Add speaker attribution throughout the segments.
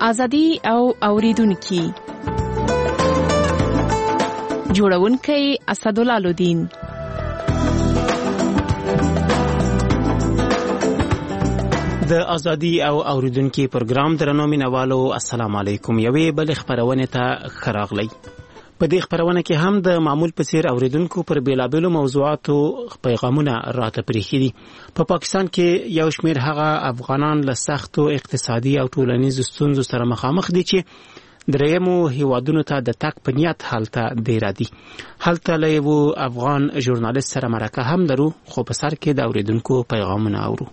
Speaker 1: ازادي او اوریدونکو جوړونکي اسدالله الدین.
Speaker 2: د ازادي او اوریدونکو پروګرام درنو مینوالو السلام علیکم. یوې بل خبرونه ته خراغلی. په دې خبرونه کې هم د معمول په څیر اوریدونکو پر بیلابېلو موضوعاتو پیغامونه راته پرېښي دي. په پاکستان کې یو شمېر هغه افغانان له سختو اقتصادي او ټولنیزو ستونزو سره مخامخ دي چې درېیمو هیوادونو ته د تګ په نیت هلته دی راځي. هلته له یو افغان ژورنالیست سره مرکه هم لرو، خو په سر کې د اوریدونکو پیغامونه اورو.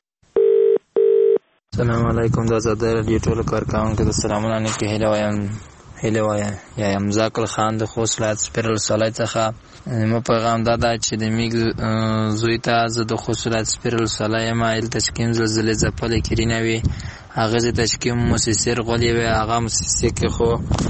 Speaker 3: السلام علیکم. د آزادۍ راډیو ټولو کارکوونکو ته سلامونه نیکې هیلې وایم. یم ذاکر خان د خوست ولایت سپیرل ولسوالۍ څخه. زما پیغام دا ده چې د میږ زوی ته زه د خوست ولایت سپیرل ولسوالۍ یم. هلته چې کوم زلزلې ځپلې کرینه وي، هغې ته چې کوم موسسې رغولې وي، هغه موسسې کې خو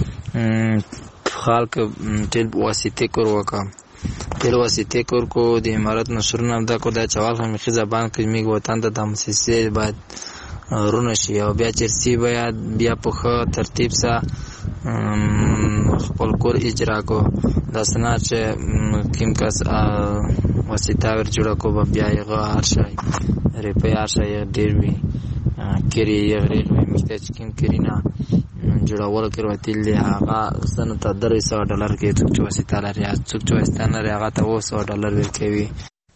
Speaker 3: خلک ټیل واسطې کور وکړه. ټیل واسطې کور کو د امارت نشرونه دا کو دا چوال خمیخي زبان کې میږ وطن ته د موسسې باید رونه شي او بیا چرسی باید بیا په ښه ترتیب سره خپل کور اجرا کو. دا سنا چې کوم کس واسطه ور جوړ کو بیا یې غار شي ریپیر شي ډیر وی کری یې غریغ وی مشته چې کوم کرینا جوړول کړو تل له هغه سنت $300 کې چې واسطه لري چې واسطه نه لري هغه ته $200 ورکوي.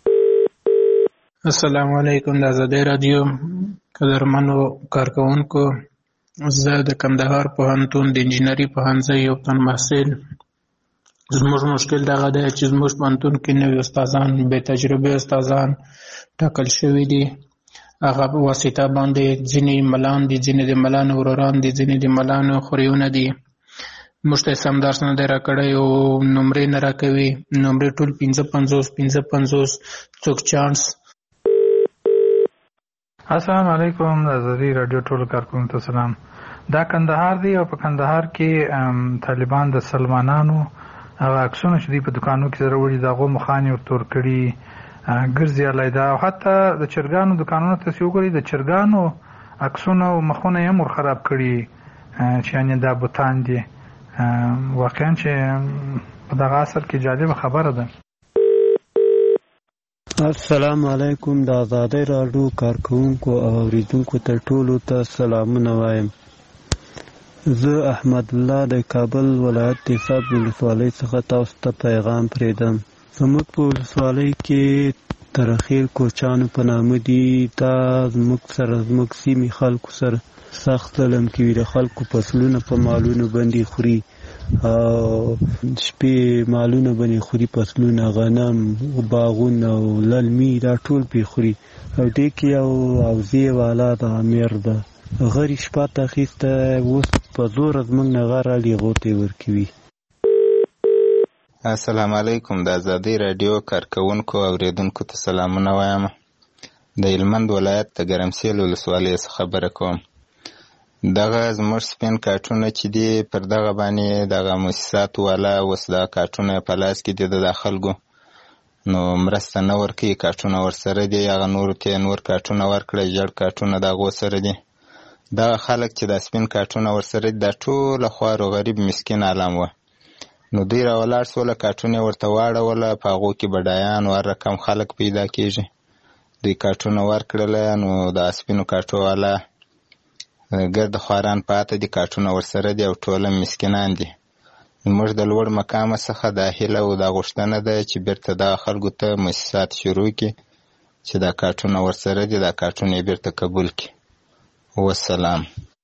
Speaker 4: السلام علیکم. د آزادۍ رادیو قدرمنو کارکوونکو، زه د کندهار پوهنتون د انجینري پوهنځي یو تن محصل. زموږ مشکل دغه دی چې زموږ پوهنتون کې نوي استادان، بې تجربې استادان ټاکل شوي دي. هغه په واسطه باندې ځینې ملان دي، ځینې د ملانو وروران دي، ځینې د ملانو خوریونه دي. موږ ته سم درس نه دی راکړی او نمرې نه راکوي. نمرې ټول 55 څوک چانس.
Speaker 5: السلام علیکم. د آزادۍ راډیو ټولو کارکوونکو ته سلام. دا کندهار دی او په کندهار کې طالبان د سلمانانو هغه عکسونه چې دوی په دکانو کې سره وړي د هغو مخانې ورتور کړي ګرځي علیده، او حتی د چرګانو دکانونو ته چې وګورئ د چرګانو عکسونه او مخونه یې هم ورخراب کړي چې یعنې دا بوتان دي. واقعا چې په دغه عصر کې جالبه خبره ده.
Speaker 6: السلام علیکم. د آزادۍ راډیو کارکوونکو او اوریدونکو ته ټولو ته سلامونه وایم. زه احمد الله د کابل ولایت د صاب ولسوالۍ څخه تاسو ته پیغام پرېږدم. زموږ په ولسوالۍ کې ترخیل کوچانو په نامه دي. دا زموږ سیمې خلکو سره سخت ظلم کوي. د خلکو فصلونه په مالونو باندې خوري او شپې مالونه باندې خوري، فصلونه، غنم، باغونه او للمي دا ټول پې خوري. او دې کې یو اوزې والا د امیر ده غري شپه ته اخیسته، اوس په زوره زموږ نه غر علي غوتې ورکوي.
Speaker 7: السلام علیکم. د آزادۍ راډیو کارکوونکو او اوریدونکو ته سلامونه وایم. د هلمند ولایت د ګرمسیل ولسوالۍ څخه خبره کوم. دغه زموږ سپین کارټونه چې دي پر دغه باندې دغه مؤسساتو والا اوس دا کارټونه په لاس کې دي د خلکو، نو مرسته نه ورکوي. کارټونه ورسره دي، هغه نورو ته نور کارټونه ورکړه، ژړ کارټونه د هغو سره دي. دغه خلک چې دا سپین کارټونه ورسره دي دا ټوله خوار و غریب مسکین عالم وه. نو دوی راولاړ سوله، کارټونه ورته واړوله، په هغو کې بډایان او هر رقم خلک پیدا کېږي. دوی کارټونه ورکړله، نو د سپینو کارټو والا ګرد خواران پاته دي، کارټونه ورسره دي او ټوله مسکینان دي. موږ د لوړ مقامه څخه دا هیله او دا غوښتنه ده چې بیرته دا خلکو ته مؤسسات شروع کړي چې دا کارټونه ورسره دي، دا کارټونه یې بیرته قبول کړي. والسلام.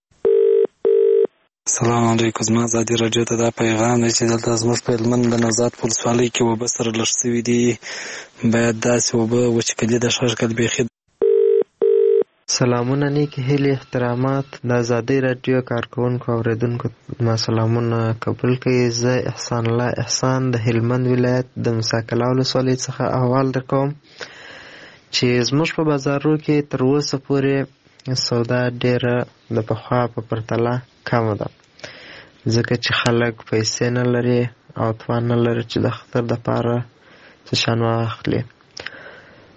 Speaker 8: السلام علیکم. زما ازادي راډیو ته دا پیغام دی چې دلته زموږ په هلمند د نوزاد په ولسوالۍ کې اوبه سره لږ شوي دي، باید داسې اوبه وچکلي د شړکل بیخي.
Speaker 9: سلامونه، نیکې هیلې، احترامات. د آزادۍ راډیو کارکوونکو او اوریدونکو ما سلامونه قبول کړئ. زه احسان الله احسان د هلمند ولایت د موسی کلا ولسوالۍ څخه احوال درکوم چې زموږ په بازارو کې تر اوسه پورې سودا ډېره د پخوا په پرتله کمه ده، ځکه چې خلک پیسې نه لري او توان نه لري چې د اختر دپاره څه شیان واخلي.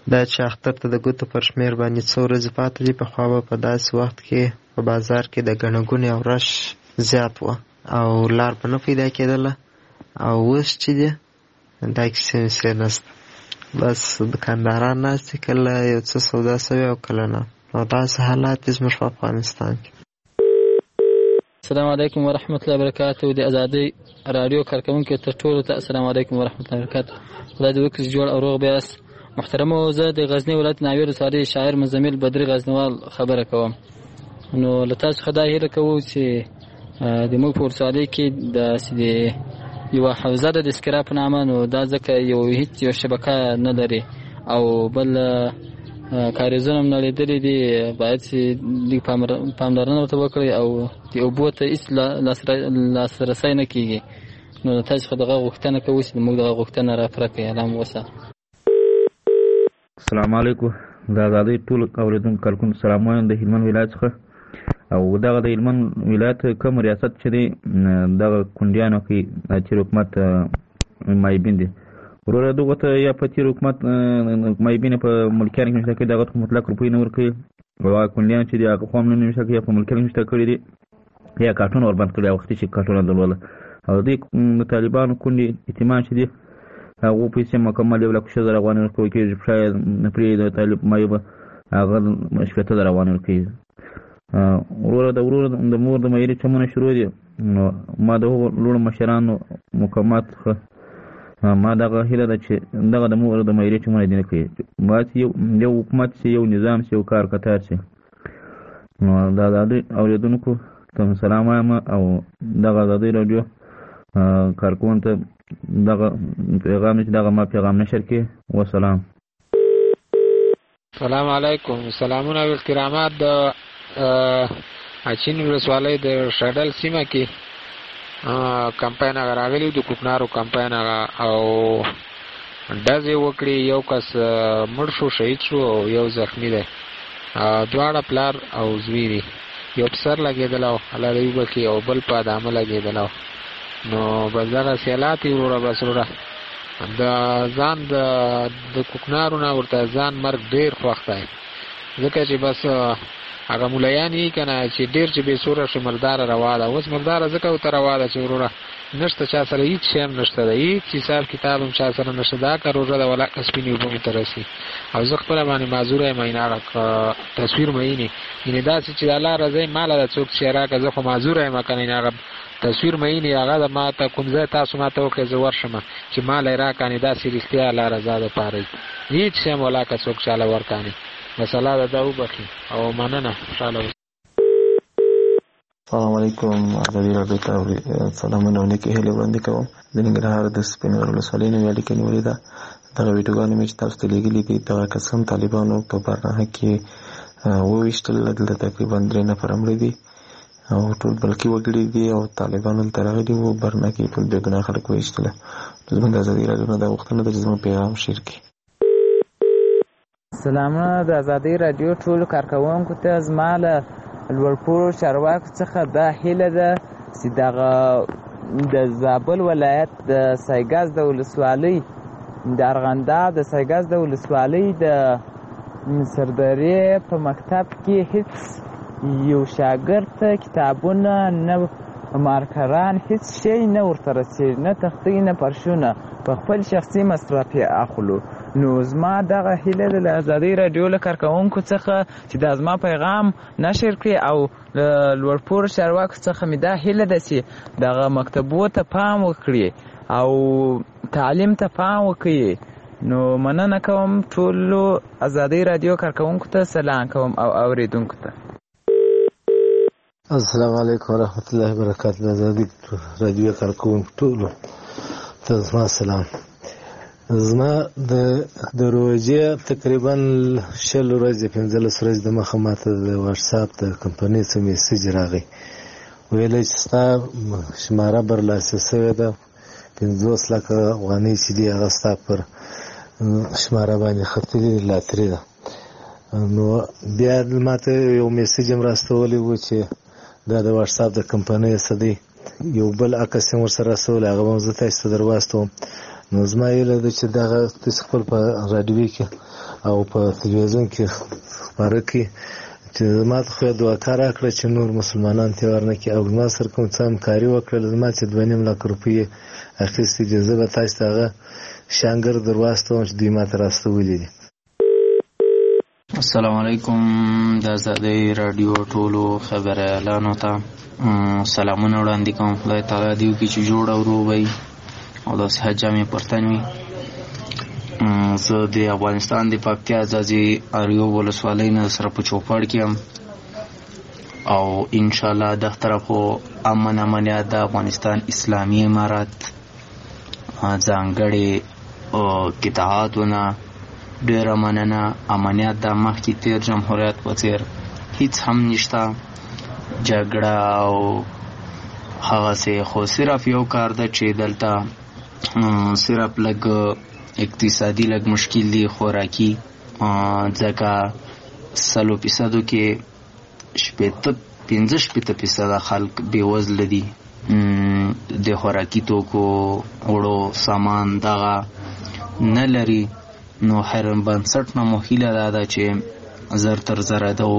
Speaker 9: دا چې اختر ته د ګوتو پر شمېر باندې څو ورځې پاتې دي. پخوا به په داسې وخت کې په بازار کې د ګڼه ګوڼې او رش زیات وه او لار به نه پیدا کېدله، او اوس چې دی دا کیسې ویسې نشته. بس دکانداران ناست دي، کله یو څه سودا سوي او کله نه. نو داسې حالات دي زموږ په افغانستان کې.
Speaker 10: السلام علیکم ورحمت الله وبرکاته. د ازادۍ راډیو کارکوونکو ته ټولو ته السلام علیکم ورحمت الله وبرکاته. خدای دې وکړي جوړ او روغ بیاست. محترمو، زه د غزنی ولایت ناوې ولسوالۍ شاعر مزمل بدري غزنوال خبره کوم. نو له تاسو څخه دا هیله کوو چې د موږ په ولسوالۍ کې داسې یوه حوزه ده د اسکرا په نامه. نو دا ځکه هیڅ یو شبکه نه لري او بل کاریزونه هم نړېدلي دي. باید چې لږ پاملرنه ورته وکړئ او د اوبو ته هېڅ لاسرسی نه کېږي. نو له تاسو څخه دغه غوښتنه کوو چې موږ دغه غوښتنه راپوره کړئ. الله مو وسه.
Speaker 11: السلام علیکم. د ازادۍ ټول اورېدونکو کارکونو سلام وایم د هلمند ولایت څخه. او دغه د هلمند ولایت کوم ریاست چې دی دغه کونډیانو کې تېر حکومت مایبین دي. وروره دغه ته یا په تېر حکومت مایبین په ملکیانو کې نشته کړي، دغه ته مطلق روپۍ نه ورکوي. او هغه کونډیان چې دي هغه خو هم نه نشته کړي، یا په ملکیانو کې نشته کړي دي، یا کارټونه وربند کړي وختي چې کارټونه درلوده. او دوی د طالبانو کونډې یتیمان چې دي هغو پیسې مکمل 1,00,000 افغانۍ ورکول کېږي. شاید پرې د طالب مایبه هغه 70,000 افغانۍ ورکوي. وروره د مور د معیاري چمونه شروع دي. نو ما د هغو لوړو مشرانو مقامات څخه ما دغه هیله ده چې دغه د مور د معیاري چمونه دې نه کوي. باید یو حکومت شي، یو نظام شي، یو کار کتار شي. نو د ازادۍ اورېدونکو ته سلام وایم او دغه ازادۍ راډیو کارکوونکو ته دغه پیغام چې دغه ما پیغام نشر کړي. وسلام.
Speaker 12: سلام علیکم. سلامونه او احترامات. د اچین ولسوالۍ د شډل سیمه کې کمپاین هغه راغلی د کوکنارو کمپاین هغه او ډزې وکړي. یو کس مړ شو، شهید شو، او یو زخمی دی. دواړه پلار او زوی دي. یو په سر لګېدلی او الله دې وبخي، او بل په ادامه لګېدلی. نو بس دغه سیالات یې وروره بس وروره د ځان د کوکنارو نه ورته ځان مرګ ډېر خوښ دی، ځکه چې بس هغه ملیان یې که نه چې ډېر چې بې سوره شي مرداره روا ده. اوس مرداره ځکه ورته روا ده چې وروره نشته چا سره هېڅ شی هم نشته ده، هېڅ حساب کتاب هم چا سره نشته. دا که روژه ده ولاکه سپینې اوبه مې ته رسي. او زه خپله باندې معذوره یم، هغه تصویر مینې یعنې داسې چې د الله رضا یې ماله ده، څوک چې راکړه زه خو معذوره یم که نه. هغه تصویر مینې هغه د ما ته کوم ځای تاسو ما ته وکړئ زه ورشم چې ماله یې راکړې. داسې رښتیا الله رضا دپاره هېڅ شی هم ولاکه څوک چاله ورکړې. بس الله د ده وبخي او مننه. خوشحاله اوسئ.
Speaker 13: السلام علیکم. ازادۍ راډیو ته سلامونه او نیکې هیلې وړاندې کوم. د ننګرهار د سپین غر ولسوالۍ نه مې اړیکه نیولې ده. دغه ویډیوګانې مې چې تاسو ته لېږلي دي دغه قسم طالبانو په برنامه کې وویشتل. دلته تقریبا 3 نفره مړه دي او ټول بلکې وګړي دي او طالبانو دلته راغلي وو. برنامه کې ټول بېګناه خلک وویشتله. زموږ د ازادۍ راډیو نه دا غوښتنه ده چې زموږ پیغام شیر کړي.
Speaker 14: سلامونه د ازادۍ راډیو ټولو کارکوونکو ته زما له لوړپوړو چارواکو څخه دا هیله ده چې دغه د زابل ولایت د سایګاز د ولسوالۍ د ارغنداب د سایګاز د ولسوالۍ د سردرې په مکتب کې هیڅ یو شاګرد ته کتابونه نه مارکران هیڅ شی نه ورته رسېږي، نه تختې نه پرشونه، په خپل شخصي مصرف یې اخلو. نو زما دغه هیله ده له ازادۍ راډیو له کارکوونکو څخه چې دا زما پیغام نشر کړي او له لوړپوړو چارواکو څخه مې دا هیله ده چې دغه مکتبو ته پام وکړي او تعلیم ته پام وکړي. نو مننه کوم ټولو ازادۍ راډیو کارکوونکو ته سلام کوم او اوریدونکو ته.
Speaker 15: السلام علیکم ورحمت الله وبرکاته. د ازادۍ راډیو کارکوونکو ټولو ته زما سلام. زما د روژې تقریبا 20 ورځې 15 ورځې د مخه ماته د واتساپ د کمپنۍ څخه میسج راغی، ویلی چې ستا شماره برلاسې شوې ده، 50 لکه افغانۍ چې دي هغه ستا پر شماره باندې ختلې لاترې ده. نو بیا ماته یو میسج هم راستولی و چې دا د واتساپ د کمپنۍ څخه دی. یو بل عکس هم ورسره راستولی، هغه به هم زه تاسو ته در واستوم. نو زما هیله ده چې دغه تاسو خپل په راډیو کې او په تلویزیون کې خبره کوي چې زما ته خو دعا کار راکړه چې نور مسلمانان تیار نه کړي او زما سره کوم څه همکاري وکړه زما چې 2.5 لک روپۍ اخیستې دي زه به تاسو ته هغه شانګر در واستوم چې دوی ماته راستولي دي.
Speaker 3: السلام علیکم د آزادۍ راډیو ټولو خبریالانو ته سلامونه وړاندې کوم. خدای تعالی دې وکړي چې جوړ او روغ وي او د صحت جامې پر تن وي. زه د افغانستان د پکتیا ځاځي اریوب ولسوالۍ نه سره په چوپړ کې یم او انشاءالله د طرفو امن امنیت د افغانستان اسلامي امارت ځانګړي قطاعاتونه ډېره مننه. امنیت د مخکې تیر جمهوریت په څېر هیڅ هم نشته جګړه او هغسې، خو صرف یو کار ده چې دلته صرف لږ اقتصادي لږ مشکل دی خوراکي، ځکه 100% کې 15% خلک بېوزله دي. د خوراکي توکو وړو سامان دغه نه لري. نو حرم بنسټ نه مو هیله دا ده چې زر تر زره ده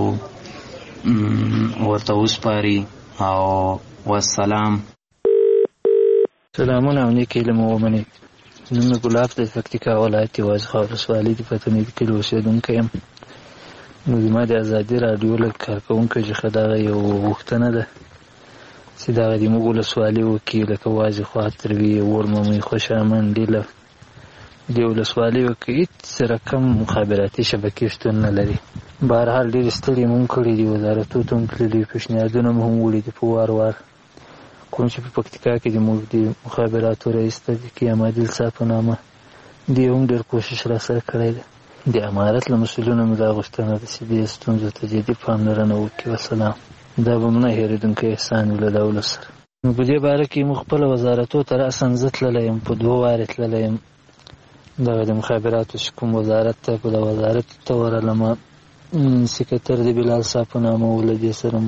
Speaker 3: ورته وسپاري. او والسلام.
Speaker 16: سلامونه او نیک هیله مو ومنئ. نوم مې ګلاب د پکتیکا ولایت وازخا ولسوالۍ د پتنې د کلي اوسېدونکی یم. نو زما د ازادي راډیو له کارکوونکو څخه دغه یو غوښتنه ده چې دغه د موږ ولسوالیو کې لکه وازخا، تروي، ورممی، خوشامند، ډیله دې ولسوالیو کې هېڅ رقم مخابراتي شبکې شتون نه لري. بهرحال ډېرې ستړي مو هم کړي دي، وزارتونو ته هم تللي، پیشنهادونه مو هم وړي دي په وار وار. کوم چې په پکتیکا کې د موږ د مخابراتو رئیس ته د قیام عادل صاحب په نامه دې هم ډېر کوشش راسره کړی دی. د امارت له مسؤلینو مې دا غوښتنه ده چې دې ستونزو ته جدي پاملرنه وکړي. وسلام. دا به مو نه هېرېدونکی احسان وي له دا ولس سره. نو په دې باره کې موږ خپله وزارتو ته رأساً زه تللی یم، په 2 وارې تللی یم. دغه د مخابراتو چې کوم وزارت ته په د وزارت ته ورغلمه، سکرتر د بلال صاحب په نامه و، له دې سره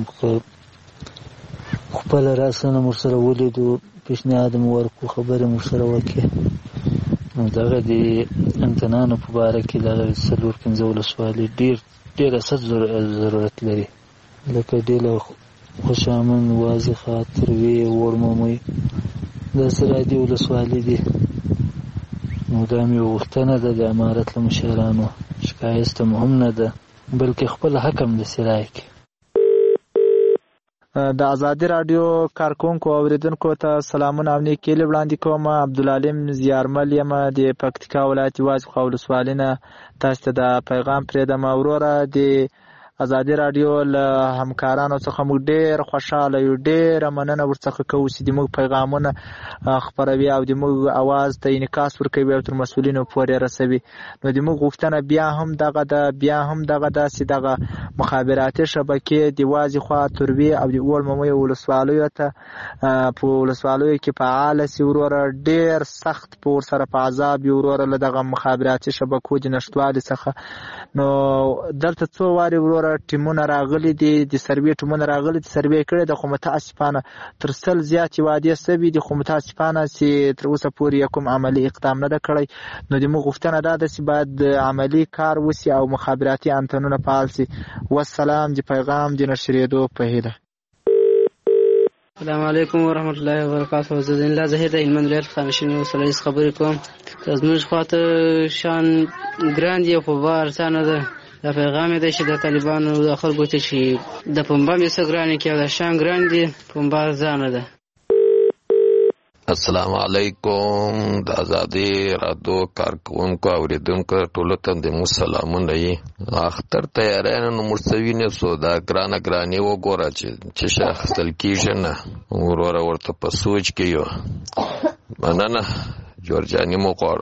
Speaker 16: خپله راسه نه مو سره ولیدو، پیشنهاد مو ورکړو، خبرې مو سره وکړې. نو دغه د امتنانو په باره کې دغه 4-5 ولسوالۍ ډېر اساس ضرورت لري، لکه ډیله، خوشامند، وازخا، تروي، ورممی، داسې رادي ولسوالۍ دي. نو دا مې غوښتنه ده د امارت له مشرانو، شکایست هم نه ده بلکې خپل حق هم داسې رایې کړي.
Speaker 17: د ازادي راډیو کارکوونکو او اوریدونکو ته سلامونه او نیک هیلې وړاندې کوم. عبدالعلیم زیارمل یم د پکتیکا ولایت وازخا ولسوالۍ نه. تاسو ته د پیغام پرېږدم. وروره د ازادي راډیو له همکارانو څخه موږ ډېر خوشحاله یو، ډېره مننه ورڅخه کوو چې د موږ پیغامونه خپروي او د موږ اواز ته انعکاس ورکوي او تر مسؤلینو پورې رسوي. نو د موږ غوښتنه بیا هم دغه ده چې دغه مخابراتي شبکې د وازخا، تروي او د ورممی ولسوالیو ته په ولسوالیو کې فعاله سي. وروره ډېر سخت په ورسره په عذاب یو وروره له دغه مخابراتي شبکو د نشتوالي څخه. نو دلته څو وارې وروره ټیمونه راغلي دي، د سروې ټیمونه راغلي دي، سروې کړې ده، خو متاسفانه تر 100 زیاتې وعدې سوي دي، خو متاسفانه چې تر اوسه پورې کوم عملي اقدام نه ده کړی. نو د موږ غوښتنه دا ده چې باید عملي کار وسي او مخابراتي انتنونه فعال سي. والسلام. د پیغام د نشرېدو په هیله.
Speaker 18: السلام علیکم ورحمت الله وبرکاته. زه د الله زهیر د هلمند ولایت خامشینې ولسوالۍ څخه خبرې کوم. زموږ خواته شان ګران دي خو به ارزانه ده. دا پیغام دی چې د طالبانو د خلکو ته چې د پنبه مې څه ګرانې کې او د شان ګران دي، پنبه ارزانه ده.
Speaker 19: السلام علیکم. د ازادي راډیو کارکوونکو او اوریدونکو ټولو ته د مو سلامونه یي. اختر تیارانو نو مرسوي نه سو دا ګرانې وګوره چې شاخصل کیږي نه وروره ورته په سوچ کې یو مننه جورجاني مو غواړم.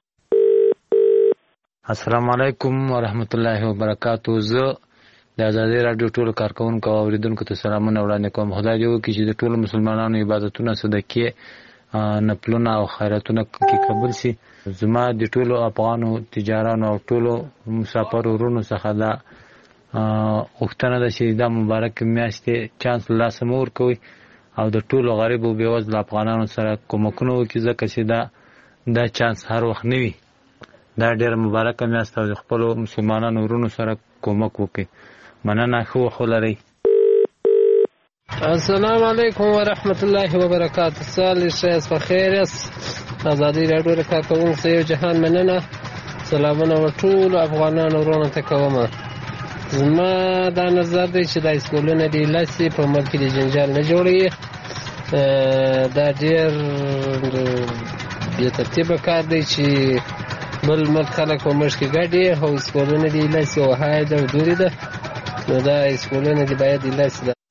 Speaker 20: السلام علیکم ورحمت الله وبرکاتو. زه د ازادي راډیو ټولو کارکوونکو او اوریدونکو ته سلامونه وړاندې کوم. خدای دې وکړي چې د ټولو مسلمانانو عبادتونه، صدقې، نفلونه او خیراتونه کې قبول شي. زما د ټولو افغانو تجارانو او ټولو مسافر ورونو څخه دا غوښتنه ده چې دا مبارک میاشتې چانس له لاسه مه ورکوئ او د ټولو غریبو بېوزلو افغانانو سره کومکونه وکړي، ځکه چې دا دا چانس هر وخت نه وي. دا ډېره مبارکه میاشت او د خپلو مسلمانانو ورونو سره کومک وکړئ. مننه، ښه وخت ولرئ.
Speaker 21: السلام علیکم ورحمت الله وبرکاته. سال شایست بخیر است. آزادی رادیو د کارکوونکو یو جهان مننه. سلامونه ټولو افغانانو ورونو ته کوم. زما دا نظر دی چې دا اسکولونه دي لاسي په ملک کې د جنجال نه جوړي. دا ډېر بې ترتیبه کار دی چې بل ملک خلک په مشک کې ګډي او اسکولونه دي لاسي او هاید او دوري ده. نو دا اسکولونه دي باید لاسي ده.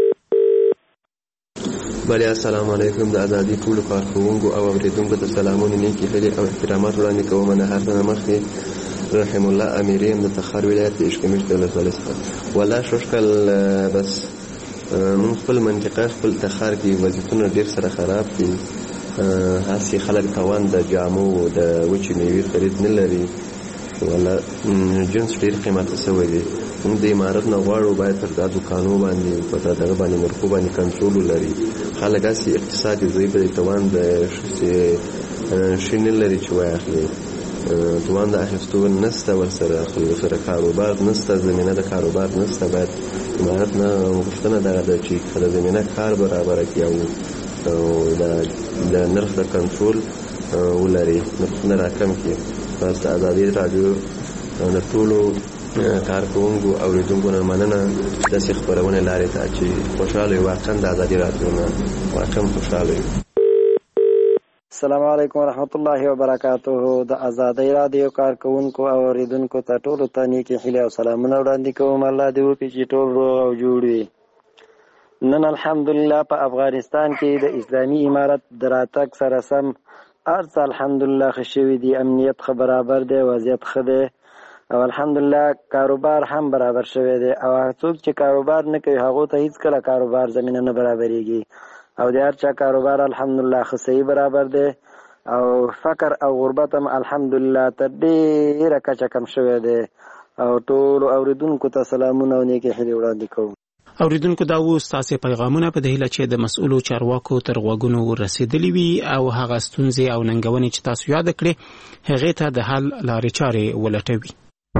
Speaker 22: بله السلام علیکم. د ازادي ټولو کارکوونکو او اوریدونکو ته سلامونه، نیکې هیلې او احترامات وړاندې کوم. نه هر څه نه مخکې رحم الله اميري د تخار ولایت د اشکمش د ولسوالۍ څخه. والله شوشکل بس مونږ خپل منطقه خپل تخار کې وضعیتونه ډېر سره خراب دي. هسې خلک توان د جامو د وچې میوې خرید نه لري. والله جنس ډېر قیمته شوی دی. موږ د امارت نه غواړو باید پر دا دوکانو باندې په دغه باندې مرکو باندې کنټرول ولري. خلک هسې اقتصاد یې ضعیف دی، توان د شي نه لري چې واخلي. توان د اخیستو نسته، ورسره خلکو سره کاروبار نسته، زمینه د کاروبار نسته. باید امارت نه غوښتنه دغه ده چې د زمینه کار برابره کړي او د نرخ د کنټرول ولري، نرخونه راکم کړي. بس د ازادي راډیو د ټولو کارکوونکو او اوریدونکو نه مننه. داسې خپرونې لارې ته چې خوشحاله وي، واقعا د ازادي راډیو نه واقعا خوشحاله وي.
Speaker 23: السلام علیکم ورحمت الله وبرکاته. د ازادي راډیو کارکوونکو او اوریدونکو ته ټولو ته نیکې هیلې او سلامونه وړاندې کوم. الله دې وکړي چې ټول روغ او جوړ وي. نن الحمدلله په افغانستان کې د اسلامي امارت د راتګ سره سم هر څه الحمدلله ښه شوي دي. امنیت ښه برابر دی، وضعیت ښه دی او الحمدلله کاروبار هم برابر شوی دی. او څوک چې کاروبار نه کوي هغو ته هیڅ کله کاروبار زمینه نه برابرېږي. او د هر چا کاروبار الحمدلله ښه صحیح برابر دی. او فقر او غربت هم الحمدلله تر ډېره کچه کم شوی دی. او ټولو اوریدونکو ته سلامونه او نیکې هیلې وړاندې کوم.
Speaker 2: اوریدونکو دا و ستاسې پیغامونه په دې هیله چې د مسؤلو چارواکو تر غوږونو ورسېدلي وي او هغه ستونزې او ننګونې چې تاسو یاد کړې هغې ته د حل لارې چارې ولټوي.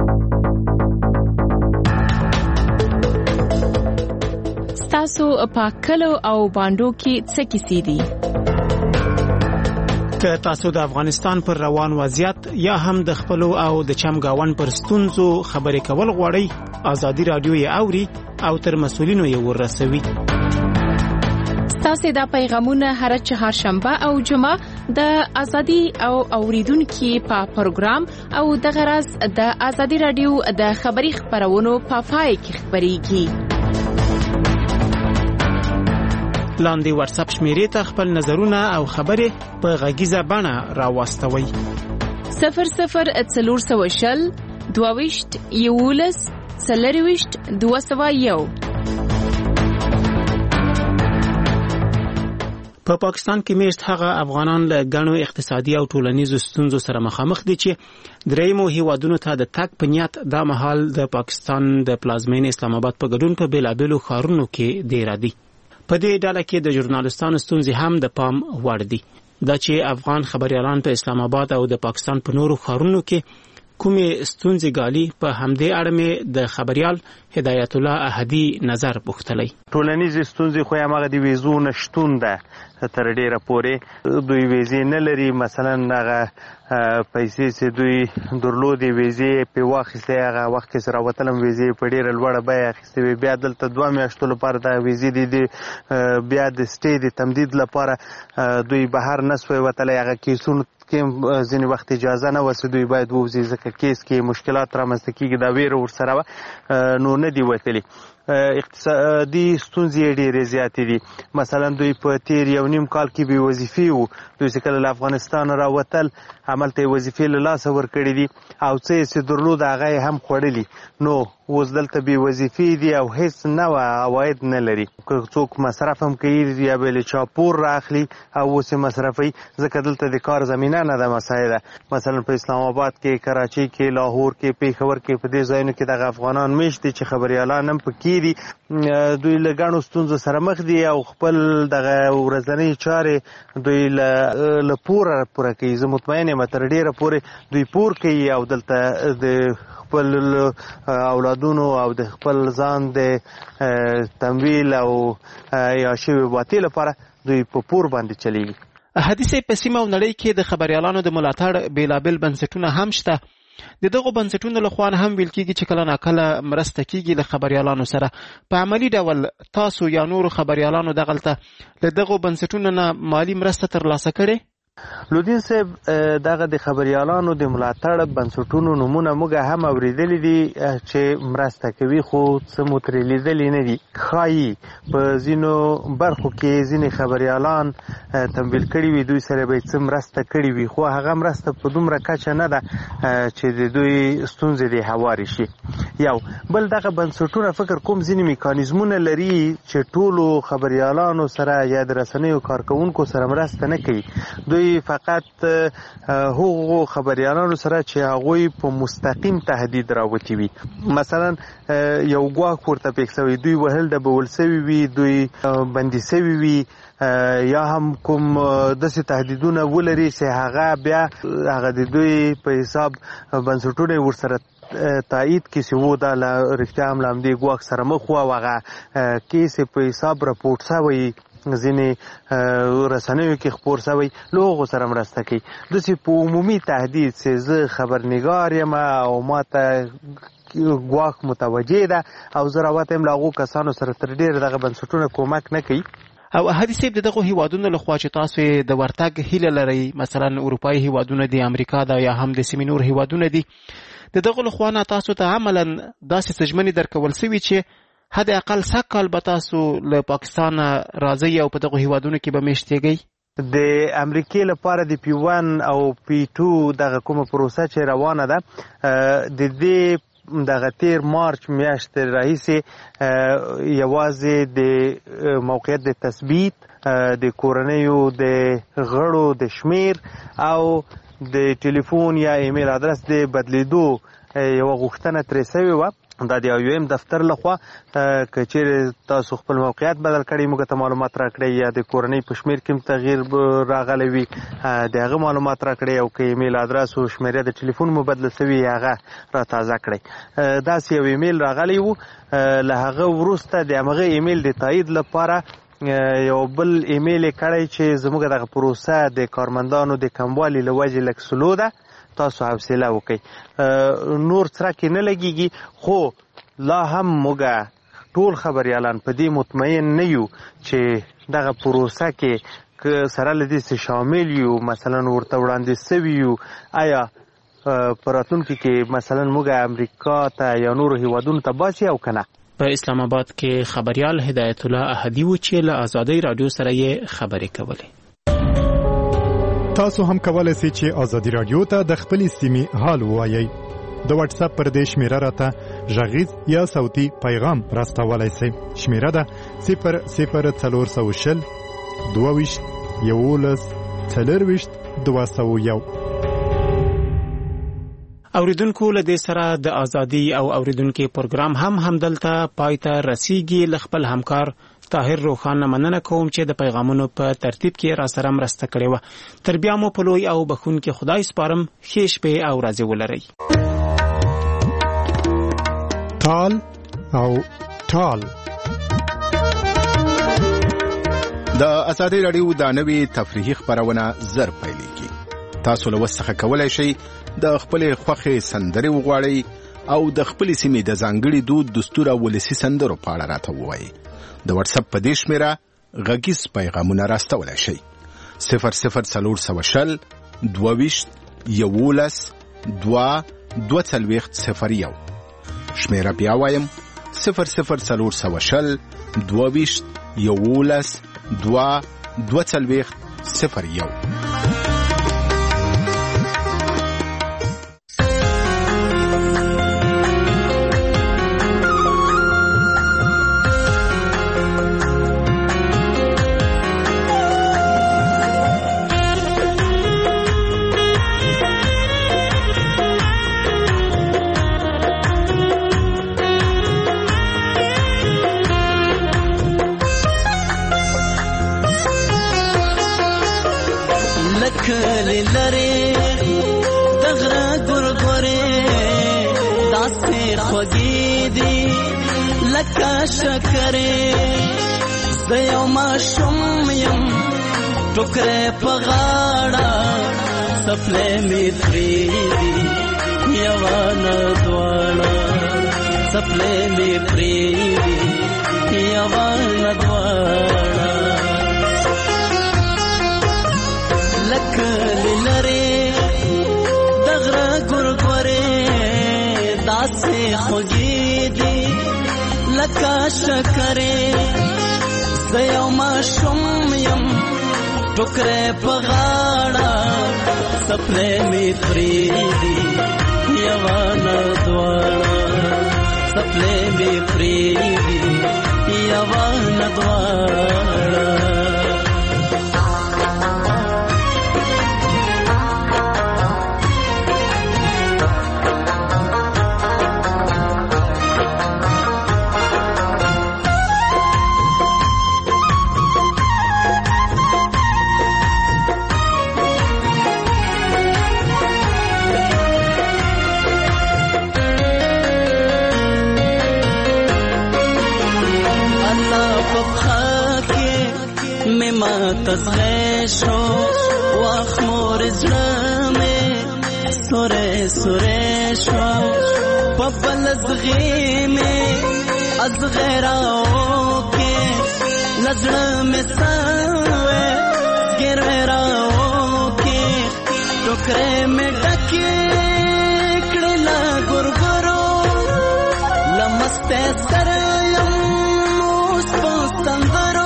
Speaker 1: ستاسو په کلو او باندو کې څه کیسې دي؟
Speaker 2: که تاسو د افغانستان پر روان وضعیت یا هم د خپلو او د چمګاون پر ستونزو خبرې کول غواړئ، ازادي راډیو یې اوري او تر مسؤلینو یې ورسوي.
Speaker 1: ستاسو دا پیغامونه هر چهارشنبه او جمعه د ازادي او اوریدونکو په پروګرام او د غرض د ازادي راډیو د خبري خبرونو په پای کې خبريږي. لاندې واتس اپ شمیرې ته خپل نظرونه او خبرې په غږیزه بڼه راوستوئ. 0040 22 11 201. په پاکستان کې میشت هغه افغانان له غنو اقتصادي او ټولنیزو ستونزو سره مخامخ دي چې درېیمو هیوادونو ته د تګ په نیت د مهال د پاکستان د پلازمین اسلام آباد په ګډون په بیلابېلو ښارونو کې ډیر دي. په دې ډله کې د ژورنالستانو ستونزې هم د پام وړ دي. دا چې افغان خبريالان په اسلام آباد او د پاکستان په نورو ښارونو کې کومې ستونزې ګالي، په همدې اړه مې د خبريال هدایت الله احدي نظر پوښتلی.
Speaker 24: ټولنیزې ستونزې خو هغه د ویزو نشتون ده تر ډیره پورې. دوی ویزې نه لري، مثلا هغه پیسې چې دوی درلودې ویزې په واخیستې، هغه وخت کې سره وتلم ویزې په ډیره لوړه بیه اخیستې وي. بیا دلته 2 میاشتو لپاره د ویزې د بیا د سټې د تمدید لپاره دوی بهر نسوي وتلی. هغه کیسونو کې ځینې وخت اجازه نه وسي دوی باید ووځي، ځکه کیس کې مشکلات رامنځته کېږي. دا ویره ورسره نو نه دی وتلی. اقتصادي ستونزې ډېرې زیاتې دي. مثلا دوی په تیر 1.5 کال کې بې وظیفې وو. دوی چې کله له افغانستان راوتل هملته یې وظیفې له لاسه ورکړې دي او څه یې چې درلود هغه یې هم خوړلي. نو اوس دلته بې وظیفې دي او هیڅ نوه عواید نه لري. که څوک مصرف هم کوي یا به له چا پور رااخلي او اوس یې مصرفوي، ځکه دلته د کار زمینه نه ده مساعده. مثلا په اسلام آباد کې، کراچۍ کې، لاهور کې، پېښور کې، په دې ځایونو کې دغه افغانان میشت دي چې خبریالان هم پکې دي. دوی له ګڼو ستونزو سره مخ دي او خپل دغه ورځنۍ چارې دوی له پوره پوره کوي. زه مطمئن یم تر ډېره پورې دوی پور کوي او دلته د خپل اولادونو او د خپل ځان د تمویل او یا شوي باطې لپاره دوی په پور باندې چلیږي.
Speaker 2: حدیث په سیمه او نړۍ کې د خبریالانو د ملاتړ بیلابیل بنسټونه هم شته. د دغو بنسټونو له خوا هم ویل کېږي چې کله ناکله مرسته کېږي له خبریالانو سره. په عملي ډول تاسو یا نورو خبریالانو دغلته له دغو بنسټونو نه مالي مرسته ترلاسه کړې؟
Speaker 24: لودین صاحب، دغه د خبریالانو د ملاتړ بنسټونو نومونه موږ هم اورېدلي دي چې مرسته کوي، خو څه مو ترې لیدلي نه دي. ښایي په ځینو برخو کې ځینې خبریالان تمویل کړي وي، دوی سره به څه مرسته کړي وي، خو هغه مرسته په دومره کچه نه ده چې د دوی ستونزې دې هوارې شي. یو بل دغه بنسټونه فکر کوم ځینې میکانیزمونه لري چې ټولو خبریالانو سره یا د رسنیو کارکوونکو سره مرسته نه کوي. دوی فقط هغو خبریالانو سره چې هغوی په مستقیم تهدید راوتی وي، مثلا یو ګواښ ورته پیښ شوی، دوی وهل د بول سوي وي، دوی بندي سوي وي، یا هم کوم داسې تهدیدونه ولري چې هغه بیا هغه د دوی په حساب بنسټونه ورسره تایید کې چې و دا رښتیا هم له همدې ګواښ سره مخ و او هغه کیس په حساب راپورټ شوی ځینې رسنیو کې خپور شوی، له هغو سره مرسته کوي. داسې په عمومي تهدید چې زه خبرنګار یم او ما ته ګواښ متوجه ده او زه راوته یم، له هغو کسانو سره تر ډېره دغه بنسټونه کومک نه کوي.
Speaker 2: او حدیث صاحب، د دغو هیوادونو له خوا چې تاسو د ورتګ هیله لرئ، مثلا اروپایي هیوادونه دي، امریکا ده، یا هم د سیمې نور هیوادونه دي، د دغو له خوا نه تاسو ته عملا داسې څه درکول سوي چې حد اقل 100 کال به تاسو له پاکستان راځئ او په دغو هیوادونو کې به میشتېږئ؟
Speaker 24: د امریکې لپاره د P1 او P2 دغه کومه پروسه چې روانه ده، د دې دغه تیر مارچ میاشتې راهیسې یوازې د موقعیت د تثبیت، د کورنیو د غړو د شمیر او د ټلیفون یا ایمیل ادرس د بدلیدو یوه غوښتنه ترې سوې وه. دا د IOM دفتر لخوا که چیرې تاسو خپل موقعیت بدل کړئ، موږ ته معلومات راکړئ، یا د کورنۍ په شمیر کې تغییر راغلی وي د هغه معلومات راکړئ، او که ایمیل ادرس او شمیره د ټلیفون مو بدله سوي هغه را تازه کړئ. داسې یو ایمیل راغلی و، له هغه وروسته د همغه ایمیل د تایید لپاره یو بل ایمیل یې کړی چې زموږ دغه پروسه د کارمندانو د کموالي له وجې لږ سلو ده، تاسو حوصله وکړئ. نور څرک نه لګیږي، خو لا هم موږ ټول خبریالان په دې مطمئن نه یو چې دغه پروسه کې که سره له دې شامل یو، مثلا ورته وړاندې سوي یو، آیا په راتلونکي کې مثلا موږ امریکا ته یا نورو هیوادونو ته باسي او که نه.
Speaker 2: په اسلام آباد کې خبریال هدایت الله احدي و چې له آزادۍ رادیو سره یې خبرې کولې.
Speaker 4: تاسو هم کولای شئ چې آزادۍ رادیو ته د خپل سیمې حال ووایئ. د واتس اپ پر دې شمیره راته غږیز یا صوتي پیغام راستولای شئ. شمیره ده 00420 22 11 24 201.
Speaker 2: اوریدونکو، له دې سره د ازادي او اوریدونکو پروګرام همدلته پای ته رسیږي. له خپل همکار طاهر روخان مننه کوم چې د پیغامونو په ترتیب کې را سره مرسته کړې وه. تر بیا مو په لوی او بخښونکي خدای سپارم. ښې شپې او ورځې ولرئ.
Speaker 4: تال او ټال
Speaker 5: د ازادي رادیو د نوي تفریحي خبرونه زر پیلېږي. تاسو له وسخه کولای شئ د خپل خوښې سندرې وغواړئ او د خپل سیمې د ځانګړي دود، دستور او ولسي سندرو په اړه راته ووایئ. د واتس اپ په دې شمیره غږیز پیغامونه راستولای شئ. 00420 22 11 242 شمیره بیا وایم 00420 22 11 242 01.
Speaker 2: لکلی لری دغره ګورګورې داسې خوږې دي لکه شکرې زه یو ماشوم یم ټوکرې په غاړه څپلۍ مې پرېږدي یوه نه دواړه څپلۍ مې پرېږدي یوه نه دواړه لکلی لرې د غره ګورګورې داسې خوږې دي لکه شکرې زه یو ماشوم یم ټوکرې په غاړه څپلۍ مې پرېږدي یوه نه دواړه څپلۍ مې پرېږدي یوه نه دواړه تزغی شو واخ مور زړه مې سورې سورې شو په بل زغی مې ازغراو کې لزړه مې سوې ګرراو کې ټوکرې مې ډکې کړې لا ګورګورو لمسته سره یم اوس په سندرو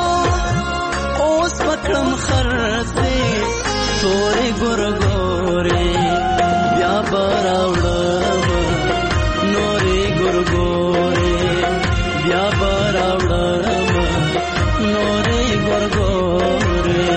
Speaker 2: پکړم خرڅې تورې ګورګورې بیا به راوړم نورې ګورګورې بیا به راوړم نورې ګورګورې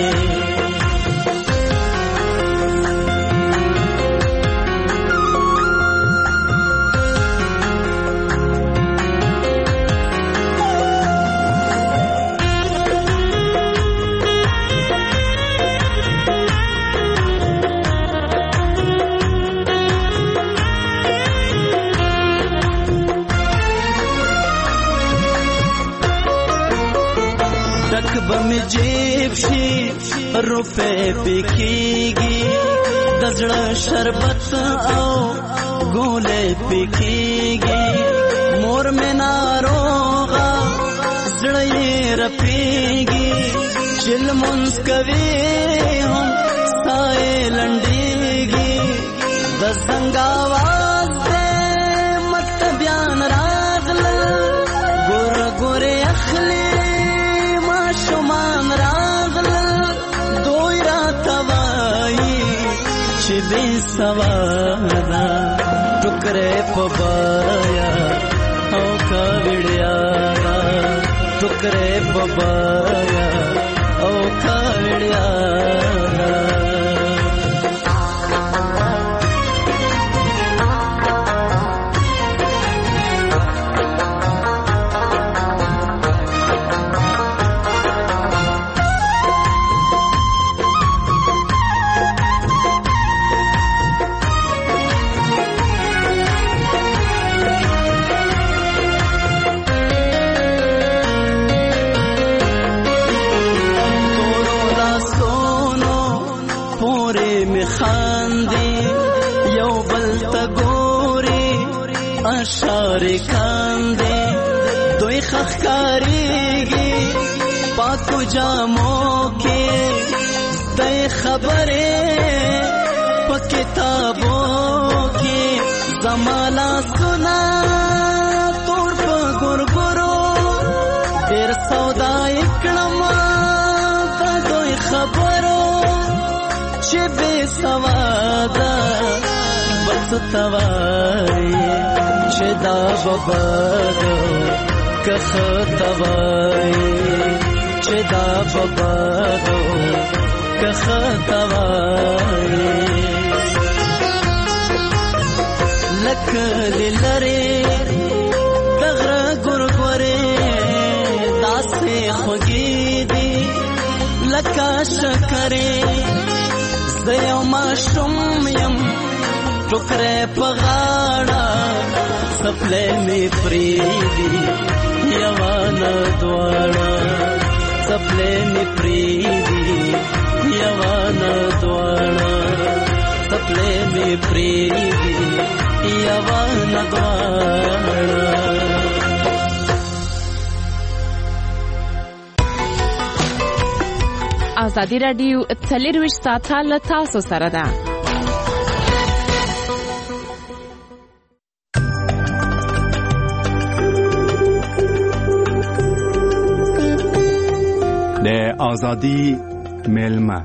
Speaker 2: بمی جیب شي روپے پکېږي د زړه شربت او ګولې پکېږي مور مې ناروغه زړه یې رپېږي چې لمونځ کوي هم ستا یې لنډېږي د زنګ اواز دی مطلبیان راغله ګوره ګورې اخلي شمان راغلل دوی راته وایي چې بې سواده ټوکرې په بایا او کاوړیا ټوکرې په بایا او کاوړیا اشاره کاندې دوی خخکاریږي پاکو جامو کې دای خبره په کتابو کې زمالا سنا تور په ګورګورو ډېر سودا کړم په دوی خبرو چې بې سواده بس توای چې دا ببادو که خطوای چې دا ببادو که خطوای لکه لری دغره ګورګورې داسې خوږې دي لکه شکرې
Speaker 6: د یو ماشوم یم ټوکرې په غاړه سپلې مې پریدي یوانه دواړه سپلې مې پریدي یوانه دواړه سپلې مې پریدي یوانه دواړه.
Speaker 7: ازادي راډیو 24 ساعته له تاسو سره ده.
Speaker 8: د ازادي ملما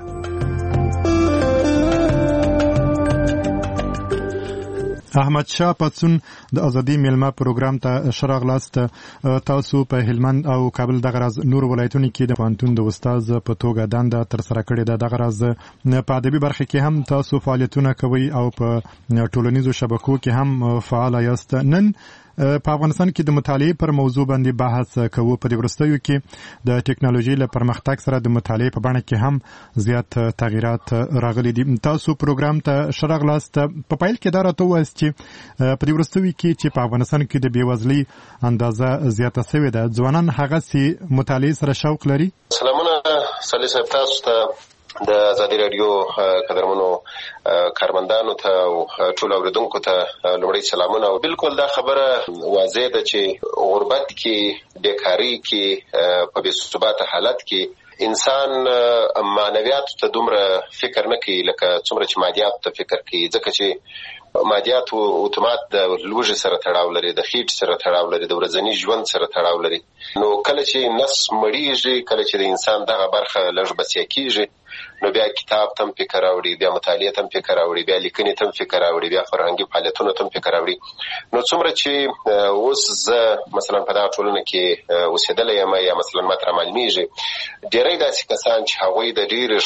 Speaker 4: احمد شاه پاتسون د ازادي میلمه پروګرام ته شراغلاست. تاسو په هلمند او کابل د غرض نور ولایتونو کې د پانتون د استاد په توګه دنده تر سره کړې ده. د غرض په ادبي برخه کې هم تاسو فعالیتونه کوي او په ټولنیزو شبکو کې هم فعال یاست. نن په افغانستان کې د مطالعې پر موضوع باندې بحث کوو. په دې وروستیو کې د ټکنالوژي له پرمختګ سره د مطالعې په بڼه کې هم زیات تغیرات راغلي دي. تاسو پروګرام ته شراغلاست. په پیل کې دا راته ووایاست چې په دې وروستیو کې چې په افغانستان کې د بېوزلۍ اندازه زیاته شوې ده، ځوانان هغسې مطالعې سره شوق لري؟
Speaker 9: سلامونه صالح صاحب، تاسو ته د ازادي راډیو قدرمنو کارمندانو ته او ټول اوریدونکو ته لومړی سلامونه. او بالکل دا خبره واضح ده چې غربت کې، بیکاری کې، په بې ثباته حالت کې انسان معنویاتو ته دومره فکر نه کوي لکه څومره چې مادیاتو ته فکر کوي، ځکه چې مادیات اتومات د لوږې سره تړاو لري، د خېټې سره تړاو لري، د ورځني ژوند سره تړاو لري. نو کله چې نس مړیږي، کله چې د انسان دغه برخه لږ بسیا کیږي، نو بیا کتاب تم فکر راوړي، بیا مطالعه تم فکر راوړي، بیا لیکنې تم فکر راوړي، بیا فرهنګي فعالیتونه تم فکر راوړي. نو څومره چې اوس زه مثلا په دغه ټولنه کې اوسېدلی یم یا مثلا ما ته معلومیږي ډېری داسې کسان چې هغوی د ډېرې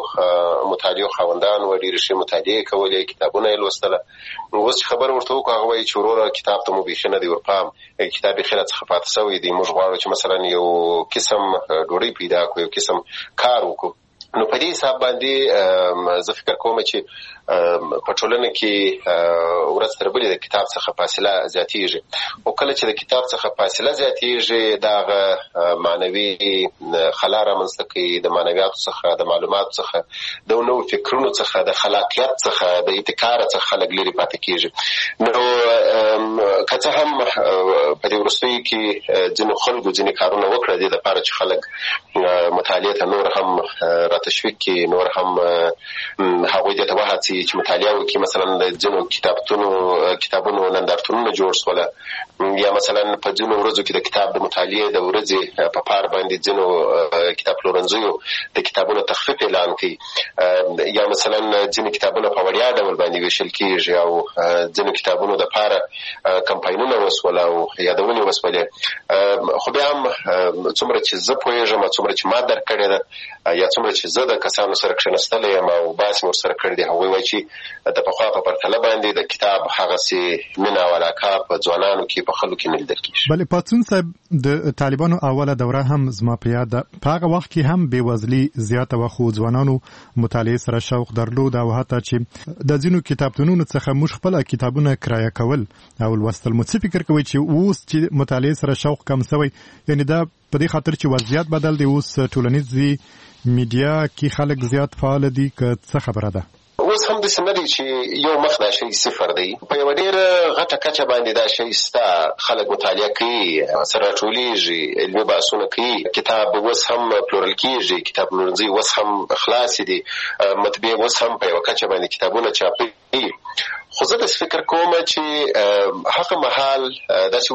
Speaker 9: ښو مطالعو خاوندان وو، ډېرې ښې مطالعې کولې، کتابونه یې لوستله. اوس چې خبره ورته وکړو هغه وایي چې وروره کتاب ته مو بیخي نه دی ورپام، کتاب بیخي راڅخه پاته سوی دی، موږ غواړو چې مثلا یو قسم ډوډۍ پیدا کړو، یو قسم کار وکړو. نو په دې حساب باندې زه فکر کوم چې په ټولنه کې ورځ تر بلې د کتاب څخه فاصله زیاتېږي. او کله چې د کتاب څخه فاصله زیاتېږي، دغه معنوي خلا رامنځته کوي، د معنویاتو څخه، د معلوماتو څخه، د نوو فکرونو څخه، د خلاقیت څخه، د ابتکار څخه خلک لرې پاتې کېږي. نو که څه هم په دې وروستیو کې ځینو خلکو ځینې کارونه وکړه دې دپاره چې خلک مطالعې ته نور هم تشویق کړي، نور هم هغوی دې ته وهڅوي چې مطالعه وکړي. مثلا د ځینو کتابونو نندارتونونه جوړ شوله، یا مثلا په ځینو ورځو کې د کتاب د مطالعې د ورځې په پار باندې ځینو کتاب پلورنځیو د کتابونو تخفیف اعلان کوي، یا مثلا ځینې کتابونه په وړیا ډول باندې ویشل کېږي، او ځینو کتابونو د پاره کمپاینونه وسوله او یادونې وسولې. خو بیا هم څومره چې زه پوهېږم، څومره چې ما درک کړې ده، یا څومره چې زه د کسانو سره کښېنستلی یم او بحث مې ورسره کړی دی، هغوی وایي چې د پخوا په پرتله باندې د کتاب هغسې مینه او علاقه په ځوانانو کې، په خلکو کې نه لیدل کېږي.
Speaker 4: بلې پاڅون صاحب، د طالبانو اوله دوره هم زما په یاد ده. په هغه وخت کې هم بېوزلي زیاته وه، خو ځوانانو مطالعې سره شوق درلود، او حتی چې د ځینو کتابتونونو څخه موږ خپله کتابونه کرایه کول او لوستل. مو څه فکر کوئ چې اوس چې مطالعې سره شوق کم سوی، یعنې دا په دې خاطر چې وضعیت بدل دی، اوس ټولنیزې میډیا کې خلک زیات فعال دي، که څه خبره ده؟
Speaker 9: اوس هم داسې نه دی چې یو مخ دا شی صفر دی. په یوه ډېره غټه کچه باندې دا شی سته، خلک مطالعه کوي، سره راټولېږي، علمي بحثونه کوي، کتاب اوس هم پلورل کېږي، کتاب پلورنځي اوس هم خلاصې دي، مطبعې اوس هم په یوه کچه باندې کتابونه چاپوي. خو زه داسې فکر کوم چې هغه مهال داسې و